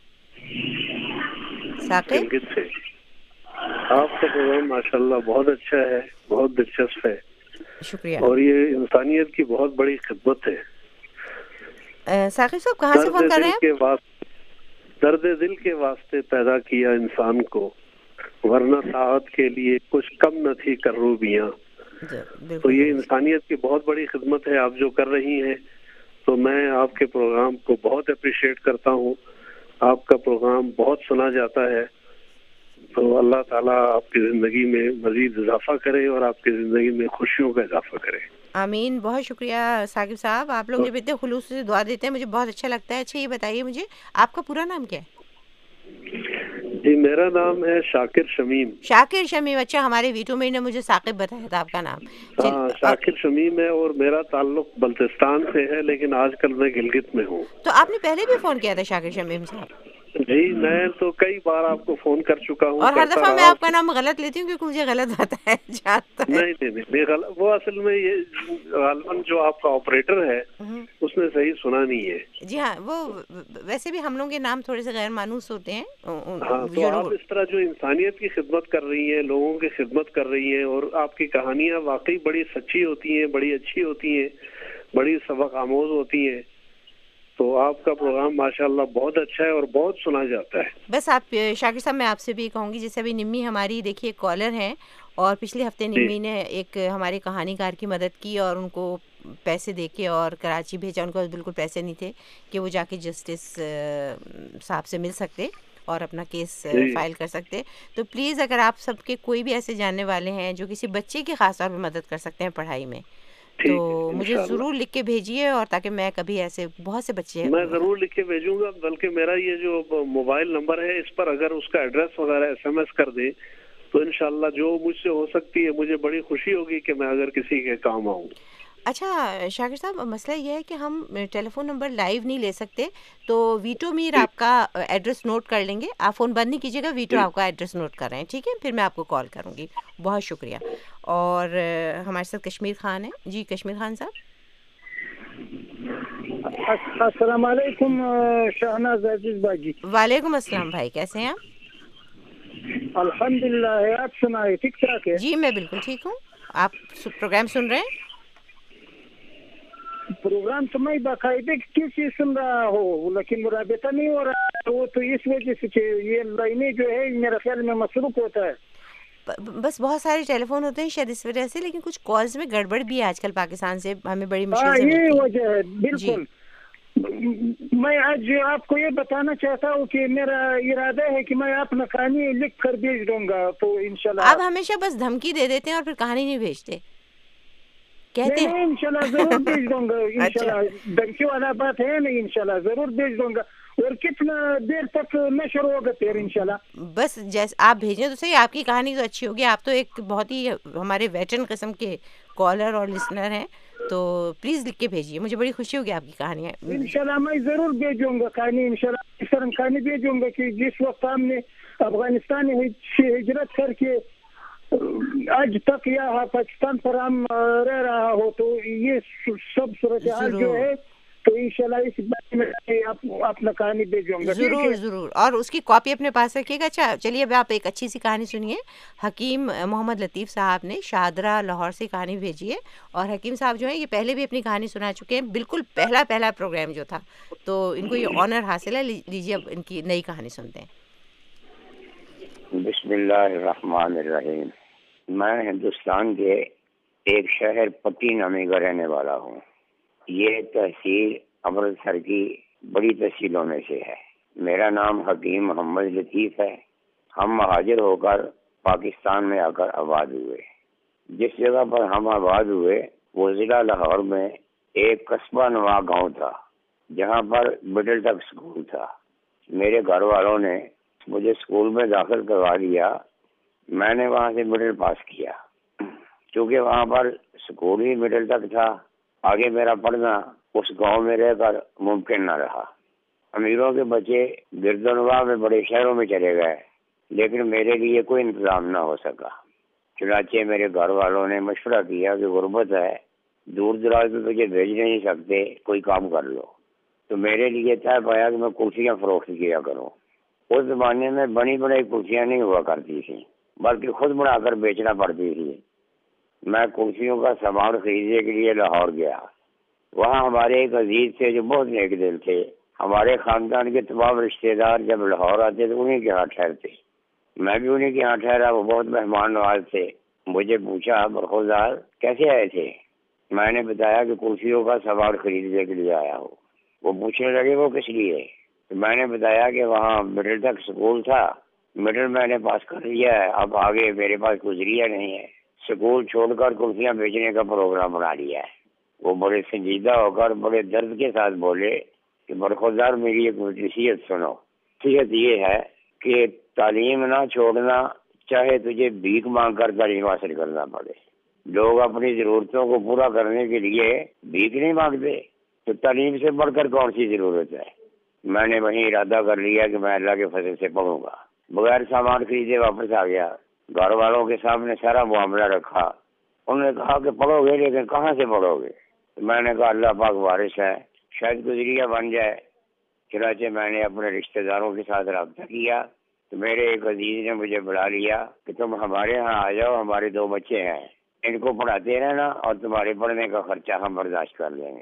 ثاقب، آپ کا پروگرام ماشاءاللہ بہت اچھا ہے، بہت دلچسپ ہے. شکریہ. اور یہ انسانیت کی بہت بڑی خدمت ہے. ثاقب صاحب کہاں سے فون کر رہے ہیں؟ درد دل کے واسطے پیدا کیا انسان کو، ورنہ ساعت کے لیے کچھ کم نہ تھی کروبیاں. تو یہ انسانیت کی بہت بڑی خدمت ہے آپ جو کر رہی ہیں. تو میں آپ کے پروگرام کو بہت اپریشیٹ کرتا ہوں. آپ کا پروگرام بہت سنا جاتا ہے. تو اللہ تعالیٰ آپ کی زندگی میں مزید اضافہ کرے اور آپ کی زندگی میں خوشیوں کا اضافہ کرے. آمین. بہت شکریہ ثاقب صاحب. آپ لوگ جب اتنے خلوص سے دعا دیتے ہیں مجھے بہت اچھا لگتا ہے. اچھا یہ بتائیے مجھے آپ کا پورا نام کیا ہے؟ جی میرا نام ہے شاکر شمیم. شاکر شمیم. اچھا ہمارے ویٹو میں نے مجھے ثاقب بتایا تھا آپ کا نام. ہاں شاکر شمیم ہے اور میرا تعلق بلتستان سے ہے، لیکن آج کل میں گلگت میں ہوں. تو آپ نے پہلے بھی فون کیا تھا شاکر شمیم صاحب؟ جی میں تو کئی بار آپ کو فون کر چکا ہوں، اور ہر دفعہ میں آپ کا نام غلط لیتی ہوں کیونکہ مجھے غلط آتا ہے. نہیں وہ اصل میں یہ غالباً جو آپ کا آپریٹر ہے اس نے صحیح سنا نہیں ہے. جی ہاں، وہ ویسے بھی ہم لوگوں کے نام تھوڑے سے غیر مانوس ہوتے ہیں. ہاں تو آپ اس طرح جو انسانیت کی خدمت کر رہی ہیں، لوگوں کی خدمت کر رہی ہیں، اور آپ کی کہانیاں واقعی بڑی سچی ہوتی ہیں، بڑی اچھی ہوتی ہیں، بڑی سبق آموز ہوتی ہیں. تو آپ کا پروگرام ماشاءاللہ بہت اچھا ہے اور بہت سنا جاتا ہے. بس آپ شاکر صاحب میں آپ سے بھی کہوں گی، جیسے ابھی نمی ہماری دیکھیے کالر ہیں، اور پچھلے ہفتے نمی نے ایک ہمارے کہانی کار کی مدد کی اور ان کو پیسے دے کے اور کراچی بھیجا. ان کو بالکل پیسے نہیں تھے کہ وہ جا کے جسٹس صاحب سے مل سکتے اور اپنا کیس فائل کر سکتے. تو پلیز اگر آپ سب کے کوئی بھی ایسے جاننے والے ہیں جو کسی بچے کی خاص طور پہ مدد کر سکتے ہیں پڑھائی میں، تو مجھے ضرور لکھ کے بھیجیے، اور تاکہ میں کبھی ایسے بہت سے بچے میں ضرور لکھ کے بھیجوں گا. بلکہ میرا یہ جو موبائل نمبر ہے اس پر اگر اس کا ایڈریس وغیرہ SMS کر دیں تو انشاءاللہ جو مجھ سے ہو سکتی ہے مجھے بڑی خوشی ہوگی کہ میں اگر کسی کے کام آؤں. اچھا شاکر صاحب، مسئلہ یہ ہے کہ ہم ٹیلی فون نمبر لائیو نہیں لے سکتے، تو ویٹو میر آپ کا ایڈریس نوٹ کر لیں گے. آپ فون بند نہیں کیجیے گا، ویٹو آپ کا ایڈریس نوٹ کر رہے ہیں، ٹھیک ہے؟ پھر میں آپ کو کال کروں گی. بہت شکریہ. اور ہمارے ساتھ کشمیر خان ہیں. جی کشمیر خان صاحب. السلام علیکم شہناز عزیز باجی. وعلیکم السلام بھائی، کیسے ہیں آپ؟ الحمدللہ. آپ سنائے ٹھیک ٹھاک ہے؟ جی میں بالکل ٹھیک ہوں. آپ پروگرام سن رہے ہیں؟ پروگرام تو میں باقاعدہ کسی سن رہا ہوں، لیکن رابطہ نہیں ہو رہا. وہ تو اس وجہ سے کہ یہ لائنیں جو ہے میرا خیال میں مصروف ہوتا ہے. بس بہت سارے ٹیلی فون ہوتے ہیں شاید اس وجہ سے، لیکن کچھ کالز میں گڑبڑ بھی ہے آج کل پاکستان سے، ہمیں بڑی مشکل سے ملتی ہے. یہ وجہ ہے بالکل. میں آج آپ کو یہ بتانا چاہتا ہوں کہ میرا ارادہ ہے کہ میں اپنا کہانی لکھ کر بھیج دوں گا. تو انشاءاللہ آپ ہمیشہ بس دھمکی دے دیتے ہیں اور پھر کہانی نہیں بھیجتے. کہتے ہیں انشاءاللہ ضرور بھیج دوں گا. انشاءاللہ دھمکی والا بات ہے نہیں، انشاءاللہ ضرور بھیج دوں گا. اور کتنا دیر تک نشر ہوگا پھر انشاءاللہ؟ بس جیسے آپ بھیجیں تو صحیح. آپ کی کہانی تو اچھی ہوگی، آپ تو ایک بہت ہی ہمارے ویٹرن قسم کے کالر اور لسنر ہیں، تو پلیز لکھ کے بھیجیے، مجھے بڑی خوشی ہوگی آپ کی کہانی. انشاءاللہ میں ضرور بھیجوں گا کہانی. انشاءاللہ اس طرح کہانی بھیجوں گا کہ جس وقت ہم نے افغانستان سے ہجرت کر کے آج تک یہاں پاکستان پر ہم رہ رہا ہو، تو یہ سب صورتحال جو ہے تو انشاءاللہ اس بارے میں اپنا کہانی بھیجوں گا. ضرور ضرور، اور اس کی کاپی اپنے پاس رکھیے گا. اچھا چلیے اب آپ ایک اچھی سی کہانی سنیے. حکیم محمد لطیف صاحب نے شادرہ لاہور سے کہانی بھیجی ہے، اور حکیم صاحب جو ہیں یہ پہلے بھی اپنی کہانی سنا چکے ہیں، بالکل پہلا پروگرام جو تھا، تو ان کو یہ آنر حاصل ہے. لیجیے اب ان کی نئی کہانی سنتے ہیں. بسم اللہ الرحمن الرحیم. میں ہندوستان کے ایک شہر پٹی نامی کا رہنے والا ہوں. یہ تحصیل امرتسر کی بڑی تحصیلوں میں سے ہے. میرا نام حکیم محمد لطیف ہے. ہم مہاجر ہو کر پاکستان میں آ کر آباد ہوئے. جس جگہ پر ہم آباد ہوئے وہ ضلع لاہور میں ایک قصبہ نما گاؤں تھا، جہاں پر مڈل تک اسکول تھا. میرے گھر والوں نے مجھے اسکول میں داخل کروا لیا. میں نے وہاں سے مڈل پاس کیا. چونکہ وہاں پر اسکول ہی مڈل تک تھا، آگے میرا پڑھنا اس گاؤں میں رہ کر ممکن نہ رہا. امیروں کے بچے گرد و نواح میں بڑے شہروں میں چلے گئے، لیکن میرے لیے کوئی انتظام نہ ہو سکا. چنانچہ میرے گھر والوں نے مشورہ کیا کہ غربت ہے، دور دراز میں تجھے بھیج نہیں سکتے، کوئی کام کر لو. تو میرے لیے طے پایا کہ میں کرسیاں فروخت کیا کروں. اس زمانے میں بڑی بڑی کرسیاں نہیں ہوا کرتی تھیں، بلکہ خود بنا کر بیچنا پڑتی تھی. میں کرسیوں کا سامان خریدنے کے لیے لاہور گیا. وہاں ہمارے ایک عزیز تھے جو بہت نیک دل تھے. ہمارے خاندان کے تمام رشتہ دار جب لاہور آتے تو انہیں کے ہاں ٹھہرتے. میں بھی انہیں کے ہاں ٹھہرا. وہ بہت مہمان نواز تھے. مجھے پوچھا برخوردار کیسے آئے تھے؟ میں نے بتایا کہ کرسیوں کا سامان خریدنے کے لیے آیا ہوں. وہ پوچھنے لگے وہ کس لیے؟ تو میں نے بتایا کہ وہاں مڈل تک سکول تھا، مڈل میں نے پاس کر لیا ہے، اب آگے میرے پاس کوئی ذریعہ نہیں ہے. سکول چھوڑ کر کرسیاں بیچنے کا پروگرام بنا لیا ہے. وہ بڑے سنجیدہ ہو کر بڑے درد کے ساتھ بولے کہ برخوردار میری ایک نصیحت سنو. نصیحت یہ ہے کہ تعلیم نہ چھوڑنا، چاہے تجھے بھیک مانگ کر تعلیم حاصل کرنا پڑے. لوگ اپنی ضرورتوں کو پورا کرنے کے لیے بھیک نہیں مانگتے، تو تعلیم سے بڑھ کر کون سی ضرورت ہے. میں نے وہیں ارادہ کر لیا کہ میں اللہ کے فضل سے پڑھوں گا. بغیر سامان خریدے واپس آ گیا. گھر والوں کے سامنے سارا معاملہ رکھا. انہوں نے کہا کہ پڑھو گے، لیکن کہاں سے پڑھو گے؟ میں نے کہا اللہ پاک وارث ہے، شاید کوئی ذریعہ بن جائے. چنانچہ میں نے اپنے رشتہ داروں کے ساتھ رابطہ کیا تو میرے ایک عزیز نے مجھے بلا لیا کہ تم ہمارے ہاں آ جاؤ، ہمارے 2 بچے ہیں، ان کو پڑھاتے رہنا اور تمہارے پڑھنے کا خرچہ ہم برداشت کر لیں گے.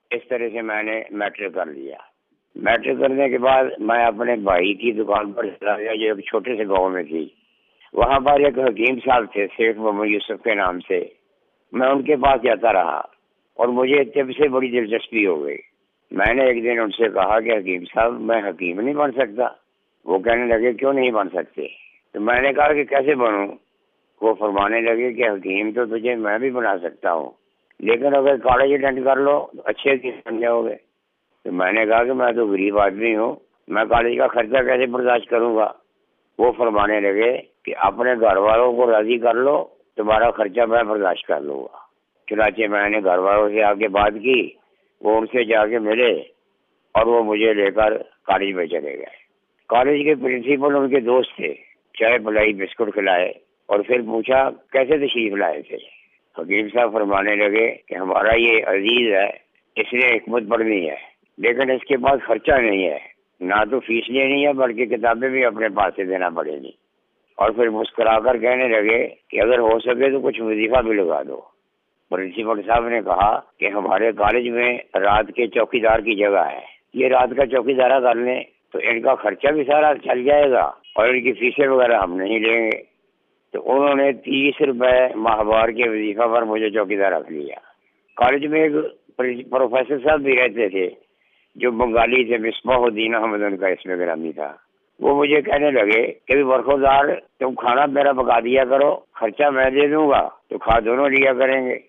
اس طرح سے میں نے میٹرک کر لیا. میٹرک کرنے کے بعد میں اپنے بھائی کی دکان پر چلا گیا جو ایک چھوٹے سے گاؤں میں تھی. وہاں پر ایک حکیم صاحب تھے سیٹھ محمد یوسف کے نام سے. میں ان کے پاس جاتا رہا اور مجھے طب سے بڑی دلچسپی ہو گئی. میں نے ایک دن ان سے کہا کہ حکیم صاحب میں حکیم نہیں بن سکتا. وہ کہنے لگے کیوں نہیں بن سکتے؟ تو میں نے کہا کہ کیسے بنوں؟ وہ فرمانے لگے کہ حکیم تو تجھے میں بھی بنا سکتا ہوں، لیکن اگر کالج اٹینڈ کر لو تو اچھے حکیم بن جاؤ گے. تو میں نے کہا کہ میں تو غریب آدمی ہوں، میں کالج کا خرچہ کیسے برداشت کروں گا؟ وہ فرمانے لگے کہ اپنے گھر والوں کو راضی کر لو، تمہارا خرچہ میں برداشت کر لوں گا. چنانچہ میں نے گھر والوں سے آ کے بات کی، وہ ان سے جا کے ملے اور وہ مجھے لے کر کالج میں چلے گئے. کالج کے پرنسپل ان کے دوست تھے، چائے پلائی، بسکٹ کھلائے اور پھر پوچھا کیسے تشریف لائے تھے. حکیم صاحب فرمانے لگے کہ ہمارا یہ عزیز ہے، اس نے حکمت پڑھنی ہے لیکن اس کے پاس خرچہ نہیں ہے، نہ تو فیس لینی ہے بلکہ کتابیں بھی اپنے پاس سے دینا پڑے گی. اور پھر مسکرا کر کہنے لگے کہ اگر ہو سکے تو کچھ وظیفہ بھی لگا دو. پرنسپل صاحب نے کہا کہ ہمارے کالج میں رات کے چوکی دار کی جگہ ہے، یہ رات کا چوکی دارہ کر لیں تو ان کا خرچہ بھی سارا چل جائے گا اور ان کی فیسیں وغیرہ ہم نہیں لیں گے. تو انہوں نے 30 روپے ماہوار کے وظیفہ پر مجھے چوکیدار رکھ لیا. کالج میں ایک پروفیسر صاحب بھی رہتے تھے جو بنگالی تھے، مصباح الدین احمد ان کا اسم گرامی تھا. وہ مجھے کہنے لگے کہ برخودار تم کھانا میرا پکا دیا کرو، خرچہ میں دے دوں گا تو کھا دونوں لیا کریں گے.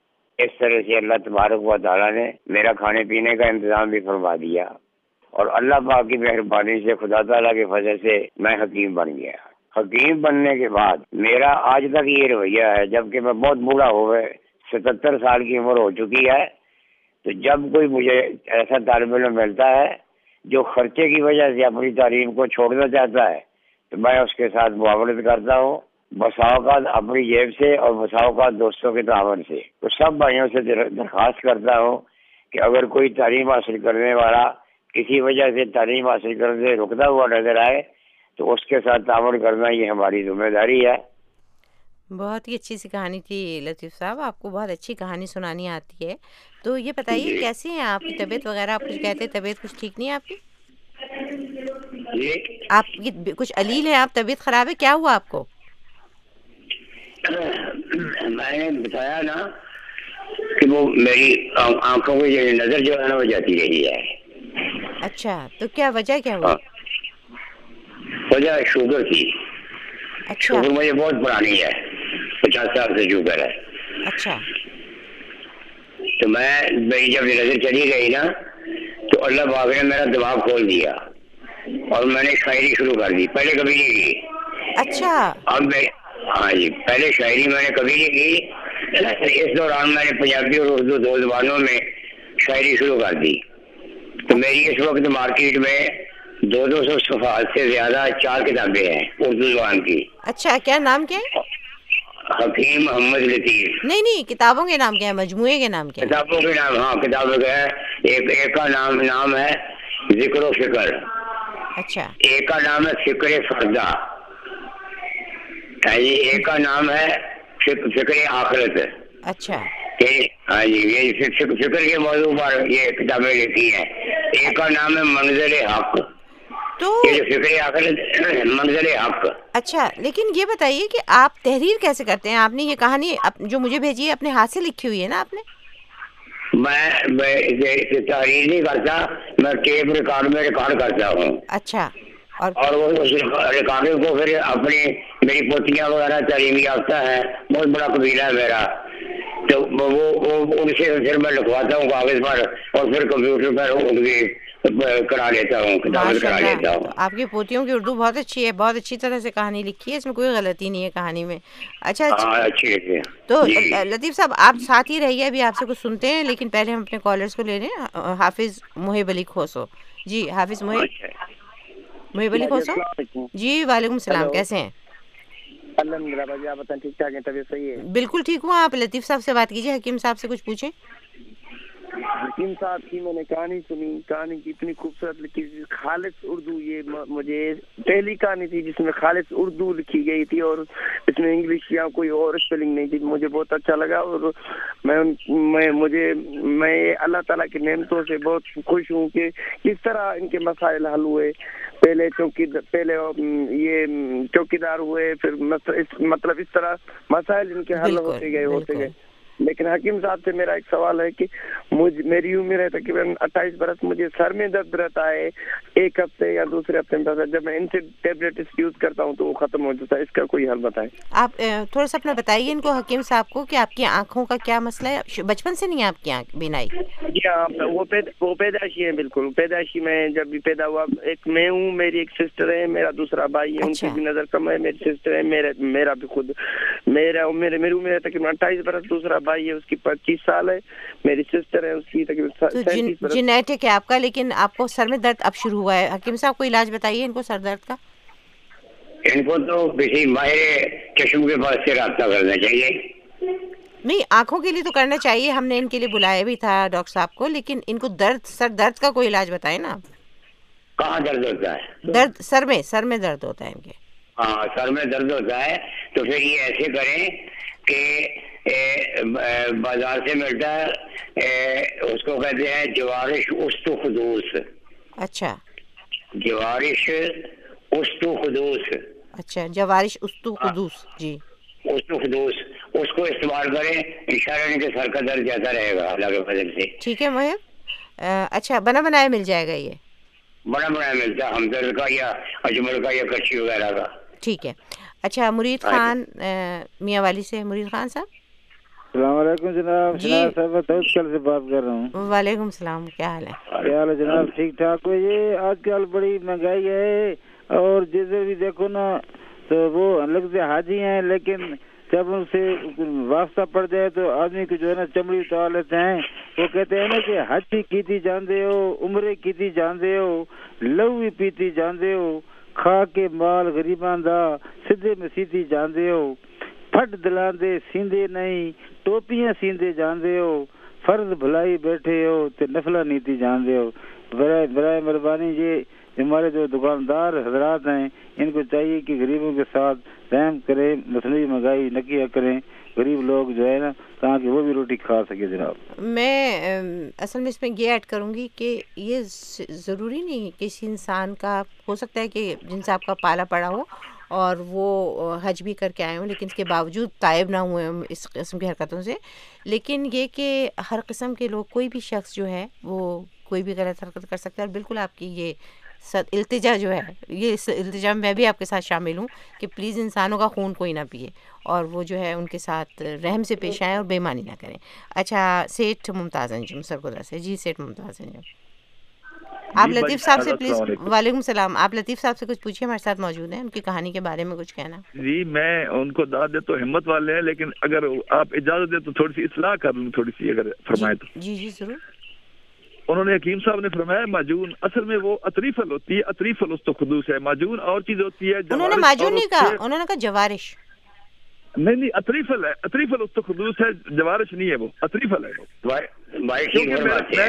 اس طرح سے اللہ تبارک و تعالیٰ نے میرا کھانے پینے کا انتظام بھی فرما دیا اور اللہ پاک کی مہربانی سے، خدا تعالیٰ کے فضل سے میں حکیم بن گیا. حکیم بننے کے بعد میرا آج تک یہ رویہ ہے، جبکہ میں بہت بوڑھا ہو گئے، 77 سال کی عمر ہو چکی ہے، تو جب کوئی مجھے ایسا طالب علم ملتا ہے جو خرچے کی وجہ سے اپنی تعلیم کو چھوڑنا چاہتا ہے تو میں اس کے ساتھ معاونت کرتا ہوں، بسا اوقات اپنی جیب سے اور بسا اوقات دوستوں کے تعاون سے. تو سب بھائیوں سے درخواست کرتا ہوں کہ اگر کوئی تعلیم حاصل کرنے والا کسی وجہ سے تعلیم حاصل کرنے سے رکتا ہوا نظر آئے تو اس کے ساتھ تعاون کرنا یہ ہماری ذمہ داری ہے. بہت ہی اچھی سی کہانی تھی لطیف صاحب، آپ کو بہت اچھی کہانی سنانی آتی ہے. تو یہ بتائیے کیسے ہیں آپ کی طبیعت وغیرہ؟ آپ کچھ کہتے ہیں طبیعت کچھ ٹھیک نہیں ہے آپ کی؟ آپ کی کچھ علیل ہے، آپ طبیعت خراب ہے، کیا ہوا آپ کو؟ میں نے بتایا نا کہ وہ میری آنکھوں کی نظر جو ہے نا وہ جاتی رہی ہے. اچھا، تو کیا وجہ کیا ہوئی؟ وجہ شوگر تھی. اچھا، شوگر مجھے بہت پرانی ہے، 50 سال سے شوگر ہے. اچھا، تو میری جب نظر چلی گئی نا تو اللہ پاک نے میرا دماغ کھول دیا اور میں نے شاعری شروع کر دی. پہلے کبھی نہیں کی. اچھا، اب ہاں جی، پہلے شاعری میں نے کبھی نہیں کی. اس دوران میں نے پنجابی اور اردو 2 زبانوں میں شاعری شروع کر دی. تو میری اس وقت مارکیٹ میں 200 صفحات سے زیادہ 4 کتابیں ہیں اردو زبان کی. اچھا، کیا نام کیا ہے؟ حکیم محمد لطیف. نہیں، کتابوں کے نام کیا ہے؟ مجموعے کے نام کیا ہے؟ کتابوں کے نام، ہاں کتابوں کا ہے. ایک کا نام ہے ذکر و فکر. اچھا. ایک کا نام ہے فکر فردہ. ایک کا نام ہے فکر آخرت. اچھا. ہاں جی، یہ فکر کے موضوع پر یہ کتابیں لکھی ہیں. ایک کا نام ہے منزل حق. تو فکر آخرت منزل حق. اچھا، لیکن یہ بتائیے کہ آپ تحریر کیسے کرتے ہیں؟ آپ نے یہ کہانی جو مجھے بھیجی ہے اپنے ہاتھ سے لکھی ہوئی ہے نا آپ نے؟ میں تحریر نہیں کرتا، میں ٹیپ ریکارڈ میں ریکارڈ کرتا ہوں. اچھا. اور وہ اس ریکارڈنگ کو پھر اپنی میری پوتیاں وغیرہ تعلیم یافتہ ہے، بہت بڑا قبیلہ ہے میرا، تو وہ ان سے پھر میں لکھواتا ہوں کاغذ پر اور پھر کمپیوٹر پر ان کی کرا لیتا ہوں، کتابت کرا لیتا ہوں. آپ کی پوتیوں کی اردو بہت اچھی ہے، بہت اچھی طرح سے کہانی لکھی ہے، اس میں کوئی غلطی نہیں ہے کہانی میں. اچھا، اچھی ہے. تو لطیف صاحب آپ ساتھ ہی رہیے، ابھی آپ سے کچھ سنتے ہیں، لیکن پہلے ہم اپنے کالرز کو لے لیں. حافظ محب علی کھوسو. جی حافظ محب علی کھوسو. جی وعلیکم السلام، کیسے ہیں؟ الحمدللہ باجی، آپ بتائیں ٹھیک ٹھاک ہیں؟ طبیعت صحیح ہے؟ بالکل ٹھیک ہوں. آپ لطیف صاحب سے بات کیجیے، حکیم صاحب سے کچھ پوچھیں. حکیم صاحب کی میں نے کہانی سنی, کہانی کی اتنی خوبصورت لکھی, خالص اردو. یہ مجھے پہلی کہانی تھی جس میں خالص اردو لکھی گئی تھی اور اس میں انگلش یا کوئی اور اسپیلنگ نہیں تھی. مجھے بہت اچھا لگا اور میں اللہ تعالیٰ کی نعمتوں سے بہت خوش ہوں کہ کس طرح ان کے مسائل حل ہوئے. پہلے یہ چوکیدار ہوئے, پھر مطلب اس طرح مسائل ان کے حل ہوتے گئے. لیکن حکیم صاحب سے میرا ایک سوال ہے کہ میری عمر ہے تقریباً 28 برس, مجھے سر میں درد رہتا ہے ایک ہفتے یا دوسرے ہفتے میں. جب میں ان سے ٹیبلٹ یوز کرتا ہوں تو وہ ختم ہو جاتا ہے. اس کا کوئی حل بتائیں. آپ تھوڑا سا اپنا بتائیے ان کو, حکیم صاحب کو, کہ آپ کی آنکھوں کا کیا مسئلہ ہے؟ بچپن سے نہیں آپ کی آنکھ بینائی؟ جی ہاں, وہ پیدائشی ہے. بالکل پیدائشی. میں جب بھی پیدا ہوا, ایک میں ہوں, میری ایک سسٹر ہے, میرا دوسرا بھائی ہے, ان کی بھی نظر کم ہے, میری سسٹر ہے, میرا بھی خود میری عمر ہے تقریباً 28 برس. دوسرا بھائی ہے اس کی 25 سال ہے, میری سسٹر ہے اس کی تقریباً 37 برس. جینیٹک ہے آپ کا, لیکن آپ کو سر میں درد اب شروع ہوا ہے. حکیم صاحب کو علاج بتائیے ان کو سر درد کا. ان کو تو کسی ماہر چشم کے پاس سے رابطہ کرنا چاہیے. نہیں, آنکھوں کے لیے تو کرنا چاہیے, ہم نے ان کے لیے بلایا بھی تھا ڈاکٹر صاحب کو, لیکن ان کو سر درد کا کوئی علاج بتائیں نا. کہاں درد ہوتا ہے؟ درد سر میں درد ہوتا ہے ان کے. ہاں, سر میں درد ہوتا ہے تو پھر یہ ایسے کریں کہ بازار سے ملتا ہے, اس کو کہتے ہیں جوارش استخدوس. اچھا, جوارش استخدوس. اچھا, جوارش استخدوس. جی, استخدوس, اس کو استعمال کریں, انشاءاللہ ان کے سر کا درد جاتا رہے گا اللہ کے فضل سے. ٹھیک ہے محب. اچھا, بنا بنایا مل جائے گا؟ یہ بنا بنایا ملتا ہے, ہمدرد کا یا اجمل کا یا کچھی وغیرہ کا. ٹھیک ہے. اچھا, مرید خان میاں والی سے. مرید خان صاحب السلام علیکم جناب. جی صاحب کل سے بات کر رہا ہوں. وعلیکم السلام, کیا حال ہے؟ کیا حال ہے جناب؟ ٹھیک ٹھاک ہو. یہ آج کل بڑی مہنگائی ہے اور جیسے بھی دیکھو نا تو وہ لگتے حاجی ہیں, لیکن جب ان سے واسطہ پڑ جائے تو آدمی کو جو ہے نا چمڑی اتار لیتے ہیں. وہ کہتے ہیں نا کہ حج بھی کیتی جاندے ہو, عمرے کیتی جاندے ہو, لہو بھی پیتی جاندے ہو, کھا کے مال غریباں دا سدھے مسیتی جاندے ہو, پھٹ دلاندے سیندے نہیں, ٹوپیاں سیندے جاندے ہو, فرض بھلائی بیٹھے ہو تے نفلہ نیتی جاندے ہو. برائے مہربانی یہ ہمارے جو دکاندار حضرات ہیں ان کو چاہیے کہ غریبوں کے ساتھ رحم کریں, مصنوعی مہنگائی نہ کیا کریں, غریب لوگ جو ہے نا تاکہ وہ بھی روٹی کھا سکے. جناب میں اصل میں اس میں یہ ایڈ کروں گی کہ یہ ضروری نہیں کسی انسان کا, ہو سکتا ہے کہ جن سے آپ کا پالا پڑا ہو اور وہ حج بھی کر کے آئے ہوں لیکن اس کے باوجود تائب نہ ہوئے ہوں اس قسم کی حرکتوں سے. لیکن یہ کہ ہر قسم کے لوگ, کوئی بھی شخص جو ہے وہ کوئی بھی غلط حرکت کر سکتا ہے. اور بالکل آپ کی یہ التجا جو ہے, یہ اس التجا میں بھی آپ کے ساتھ شامل ہوں کہ پلیز انسانوں کا خون کوئی نہ پیے اور وہ جو ہے ان کے ساتھ رحم سے پیش آئیں اور بے ایمانی نہ کریں. اچھا, سیٹھ ممتاز انجم سرگودا سے. جی سیٹھ ممتاز انجم, آپ لطیف صاحب سے پلیز. وعلیکم السلام. آپ لطیف صاحب سے کچھ پوچھیے, ہمارے ساتھ موجود ہیں, ان کی کہانی کے بارے میں کچھ کہنا. جی میں ان کو داد دے تو ہمت والے ہیں, لیکن اگر آپ اجازت دیں تو تھوڑی سی اصلاح کر لوں, تھوڑی سی اگر فرمائے تو. جی جی ضرور. انہوں نے حکیم صاحب نے فرمایا ماجون اصل میں وہ اطریفل ہوتی ہے, اطریفل استخدوس ہے. ماجون اور چیز ہوتی ہے. انہوں نے ماجون نہیں کہا, انہوں نے کہا جوارش. نہیں, اطریفل ہے, اطریفل استخدوس ہے, جوارش نہیں ہے, وہ اطریفل ہے. بھائی ٹھیک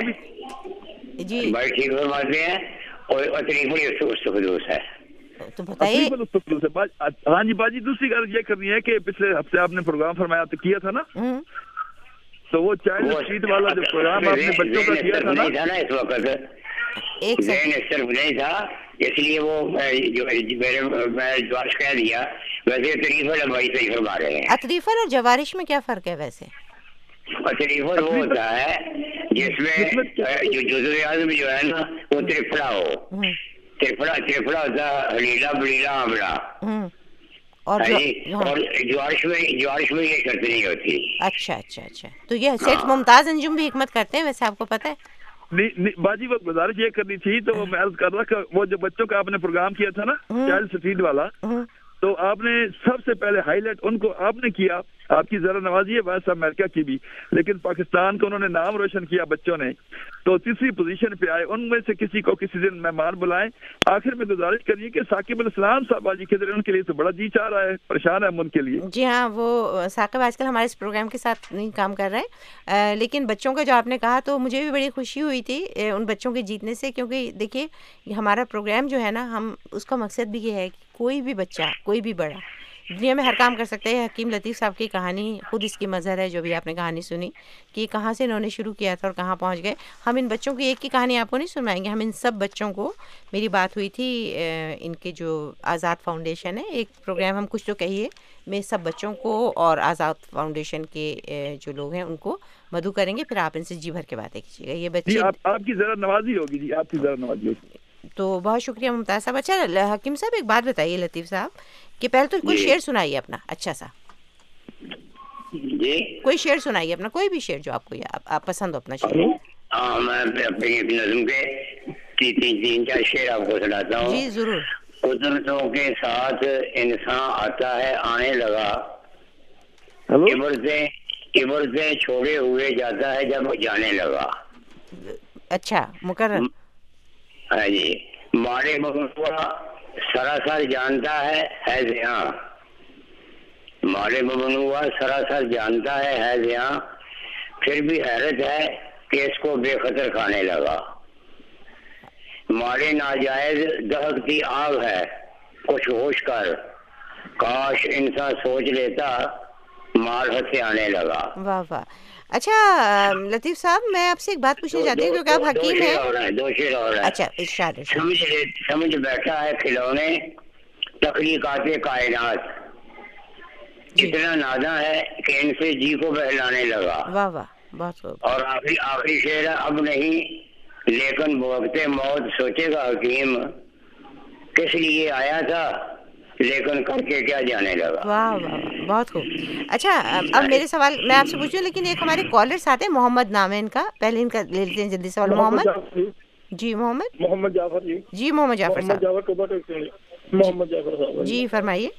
فرماتے ہیں, اور اطریفل استخدوس ہے. تو بتائیے. ہاں جی باجی, دوسری بات یہ کرنی ہے کہ پچھلے ہفتے آپ نے پروگرام فرمایا تو کیا تھا نا, تو وہ چائلڈ اسٹریٹ والا جو پروگرام آپ نے بچوں کا کیا تھا نا, اس وقت ذہن صرف نہیں تھا, اس لیے وہ میں جوارش کہہ دیا. ویسے اطریفل بھائی صحیح فرما رہے ہیں. اطریفل اور جوارش میں کیا فرق ہے ویسے؟ اطریفل وہ ہوتا ہے جس میں جو جزو اعظم جو ہے نا وہ ترفڑا ہو, ترفڑا ہوتا ہے ہلیلا بلیلا آملہ, اور جوارش میں یہ شرط نہیں ہوتی. اچھا اچھا اچھا, تو یہ سیٹھ ممتاز انجم بھی حکمت کرتے ہیں ویسے, آپ کو پتہ ہے؟ نہیں باجی, وہ گزارش یہ کرنی تھی, تو میں عرض کر رہا کہ وہ جو بچوں کا آپ نے پروگرام کیا تھا نا چائلڈ اسٹریٹ والا, تو آپ نے سب سے پہلے ہائی لائٹ ان کو آپ نے کیا, آپ کی ذرا نوازی ہے وائس آف امریکہ کی بھی, لیکن پاکستان کو انہوں نے نام روشن کیا بچوں نے, تو تیسری پوزیشن پہ آئے. ان میں سے کسی کو کسی دن مہمان بلائیں. آخر میں گزارش کریے کہ ثاقب الاسلام صاحب آج کدھر, ان کے لیے تو بڑا جی چاہ رہا ہے, پریشان ہے ہم ان کے لیے. جی ہاں, وہ ثاقب آج کل ہمارے اس پروگرام کے ساتھ نہیں کام کر رہے ہیں, لیکن بچوں کا جو آپ نے کہا تو مجھے بھی بڑی خوشی ہوئی تھی ان بچوں کے جیتنے سے, کیونکہ دیکھیے ہمارا پروگرام جو ہے نا, ہم اس کا مقصد بھی یہ ہے کہ کوئی بھی بچہ کوئی بھی بڑا دنیا میں ہر کام کر سکتے ہیں. حکیم لطیف صاحب کی کہانی خود اس کی مظہر ہے, جو بھی آپ نے کہانی سنی کہ کہاں سے انہوں نے شروع کیا تھا اور کہاں پہنچ گئے. ہم ان بچوں کی ایک کی کہانی آپ کو نہیں سنائیں گے, ہم ان سب بچوں کو, میری بات ہوئی تھی ان کے جو آزاد فاؤنڈیشن ہے, ایک پروگرام ہم کچھ تو کہیے میں سب بچوں کو اور آزاد فاؤنڈیشن کے جو لوگ ہیں ان کو مدعو کریں گے, پھر آپ ان سے جی بھر کے باتیں کیجیے گا. یہ بچے آپ کی ذرا نوازی ہوگی جی, آپ کی ذرا نوازی ہوگی. تو بہت شکریہ ممتاز صاحب. اچھا حکیم صاحب ایک بات بتائیے لطیف صاحب کہ پہلے تو کوئی شعر سنائیے اپنا اچھا سا, جی کوئی شعر سنائیے اپنا, کوئی بھی شعر جو آپ کو آپ پسند ہو اپنا شعر. ہاں میں اپنی نظم کے تین چار شعر آپ کو سناتا ہوں. جی ضرور. قدرتوں کے ساتھ انسان آتا ہے آنے لگا, عبرتیں چھوڑے ہوئے جاتا ہے جب جانے لگا. اچھا مقرر. ہاں جی. مارے ببنوا سراسر جانتا ہے زیاں, مارے ببنوا سراسر جانتا ہے زیاں, پھر بھی حیرت ہے کہ اس کو بے خطر کھانے لگا. مارے ناجائز دہکتی آگ ہے کچھ ہوش کر, کاش انسان سوچ لیتا مال ہتھے آنے لگا. واہ واہ. اچھا لطیف صاحب میں آپ سے ایک بات پوچھنا چاہتی ہوں کیونکہ آپ حکیم ہیں. دو شعر اور ہیں. اچھا ارشاد. سمجھ بیٹھا ہے کھلونے تخلیقات کائنات, اتنا ناداں ہے کہ ان سے جی کو بہلانے لگا. واہ واہ بہت خوب. اور آخری شعر ہے, اب نہیں لیکن وقت موت سوچے گا حکیم, کس لیے آیا تھا لیکن کر کے کیا جانے لگا. واہ واہ بہت خوب. اچھا اب میرے سوال میں آپ سے پوچھوں, لیکن ایک ہمارے کالرس آتے ہیں, محمد نام ہے ان کا, پہلے ان کا لے لیتے ہیں جلدی سوال. محمد جی, محمد جعفر جی. جی محمد جعفر صاحب. محمد جعفر صاحب جی فرمائیے.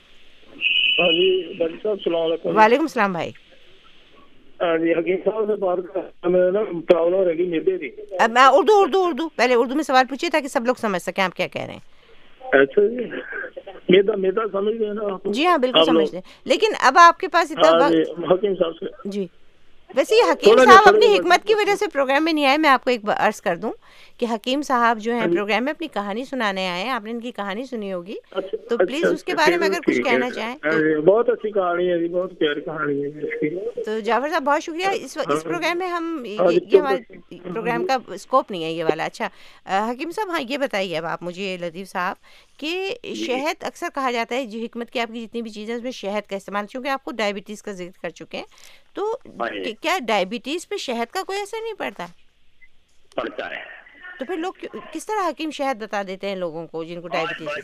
ہاں جی ڈاکٹر صاحب السلام علیکم. وعلیکم السلام بھائی. ہاں جی حکیم صاحب سے بات کر, میں نا پرابلم رہ گئی میدے کی. اب میں اردو پہلے اردو میں سوال پوچھیے تاکہ سب لوگ سمجھ سکیں آپ کیا کہہ رہے ہیں. اچھا جی, میدا سمجھ گئے نا آپ؟ جی ہاں بالکل سمجھتے ہیں, لیکن اب آپ کے پاس اتنا وقت. حکیم صاحب سے جی ویسے یہ حکیم صاحب اپنی حکمت کی وجہ سے پروگرام میں نہیں آئے. میں آپ کو ایک عرض کر دوں کہ حکیم صاحب جو ہیں پروگرام میں اپنی کہانی سنانے آئے ہیں, آپ نے ان کی کہانی سنی ہوگی تو پلیز اس کے بارے میں اگر کچھ کہنا چاہیں. بہت اچھی کہانی ہے جی, بہت پیاری کہانی ہے. تو جعفر صاحب بہت شکریہ. اس پروگرام میں ہم یہ ہمارے پروگرام کا اسکوپ نہیں ہے یہ والا. اچھا حکیم صاحب ہاں یہ بتائیے اب آپ مجھے لطیف صاحب کہ شہد اکثر کہا جاتا ہے, جو حکمت کی آپ کی جتنی بھی چیزیں اس میں شہد کا استعمال, چونکہ آپ کو ڈائبٹیز کا ذکر کر چکے ہیں, تو کیا ڈائبٹیز پہ شہد کا کوئی اثر نہیں پڑتا؟ پڑتا ہے. تو پھر لوگ کس طرح حکیم شہد بتا دیتے ہیں لوگوں کو جن کو ڈائبٹیز ہے؟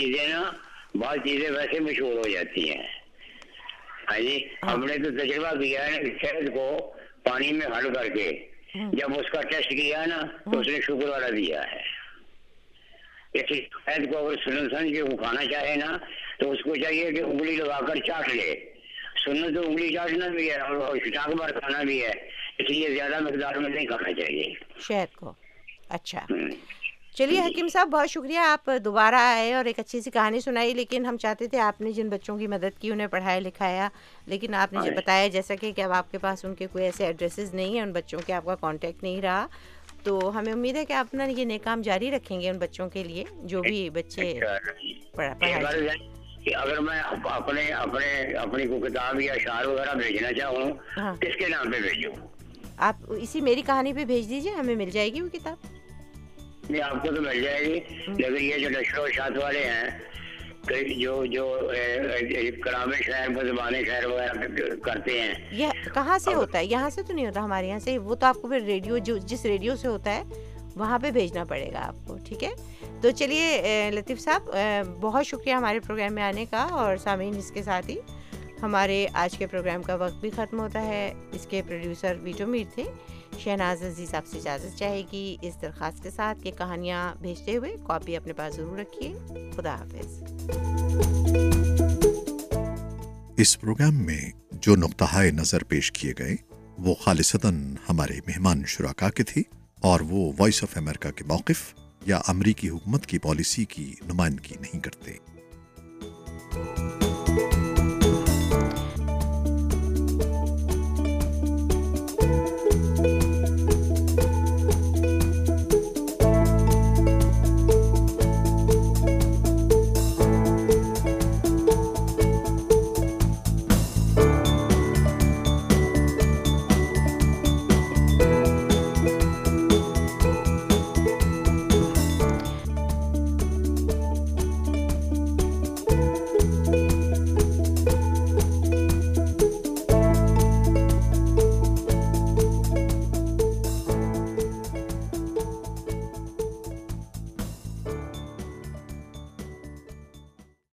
بعض چیزیں ویسے مشہور ہو جاتی ہیں. ہاں جی, ہم نے تو تجربہ کیا ہے شہد کو پانی میں ہل کر کے جب اس کا ٹیسٹ کیا نا تو اس نے شوگر والا دیا ہے. شہد کو اگر سن کے وہ کھانا چاہے نا تو اس کو چاہیے کہ انگلی لگا کر چاٹ لے. سنت تو انگلی چاٹنا بھی ہے اور چاک بار کھانا بھی ہے, اس لیے زیادہ مقدار میں نہیں کھانا چاہیے شہد کو. اچھا چلیے حکیم صاحب بہت شکریہ, آپ دوبارہ آئے اور ایک اچھی سی کہانی سنائی. لیکن ہم چاہتے تھے آپ نے جن بچوں کی مدد کی انہیں پڑھایا لکھایا, لیکن آپ نے بتایا جیسا کہ اب آپ کے پاس ان کے کوئی ایسے ایڈریسز نہیں ہیں, ان بچوں کے آپ کا کانٹیکٹ نہیں رہا, تو ہمیں امید ہے کہ آپ اپنا یہ نیک کام جاری رکھیں گے ان بچوں کے لیے جو بھی بچے پڑھائی. اگر میں اپنی کوئی کتاب یا اشعار وغیرہ بھیجنا چاہوں کس کے نام پہ بھیجوں؟ آپ اسی میری کہانی پہ بھیج دیجیے, ہمیں مل جائے گی وہ کتاب. نہیں آپ کو تو مل جائے گی, لیکن یہ جو نشر و اشاعت والے ہیں جو کلام شاعر زبان شاعر وغیرہ کرتے ہیں, یہ کہاں سے ہوتا ہے؟ یہاں سے تو نہیں ہوتا ہمارے یہاں سے, وہ تو آپ کو پھر ریڈیو جس ریڈیو سے ہوتا ہے وہاں پہ بھیجنا پڑے گا آپ کو. ٹھیک ہے, تو چلیے لطیف صاحب بہت شکریہ ہمارے پروگرام میں آنے کا. اور سامعین اس کے ساتھ ہی ہمارے آج کے پروگرام کا وقت بھی ختم ہوتا ہے. اس کے پروڈیوسر ویٹو میر تھے. شہناز عزیز آپ سے اجازت چاہے گی اس درخواست کے ساتھ کہ کہانیاں بھیجتے ہوئے کاپی اپنے پاس ضرور رکھیے. خدا حافظ. اس پروگرام میں جو نقطۂ نظر پیش کیے گئے وہ خالصتاً ہمارے مہمان شرکاء کے تھے اور وہ وائس آف امریکہ کے موقف یا امریکی حکومت کی پالیسی کی نمائندگی نہیں کرتے۔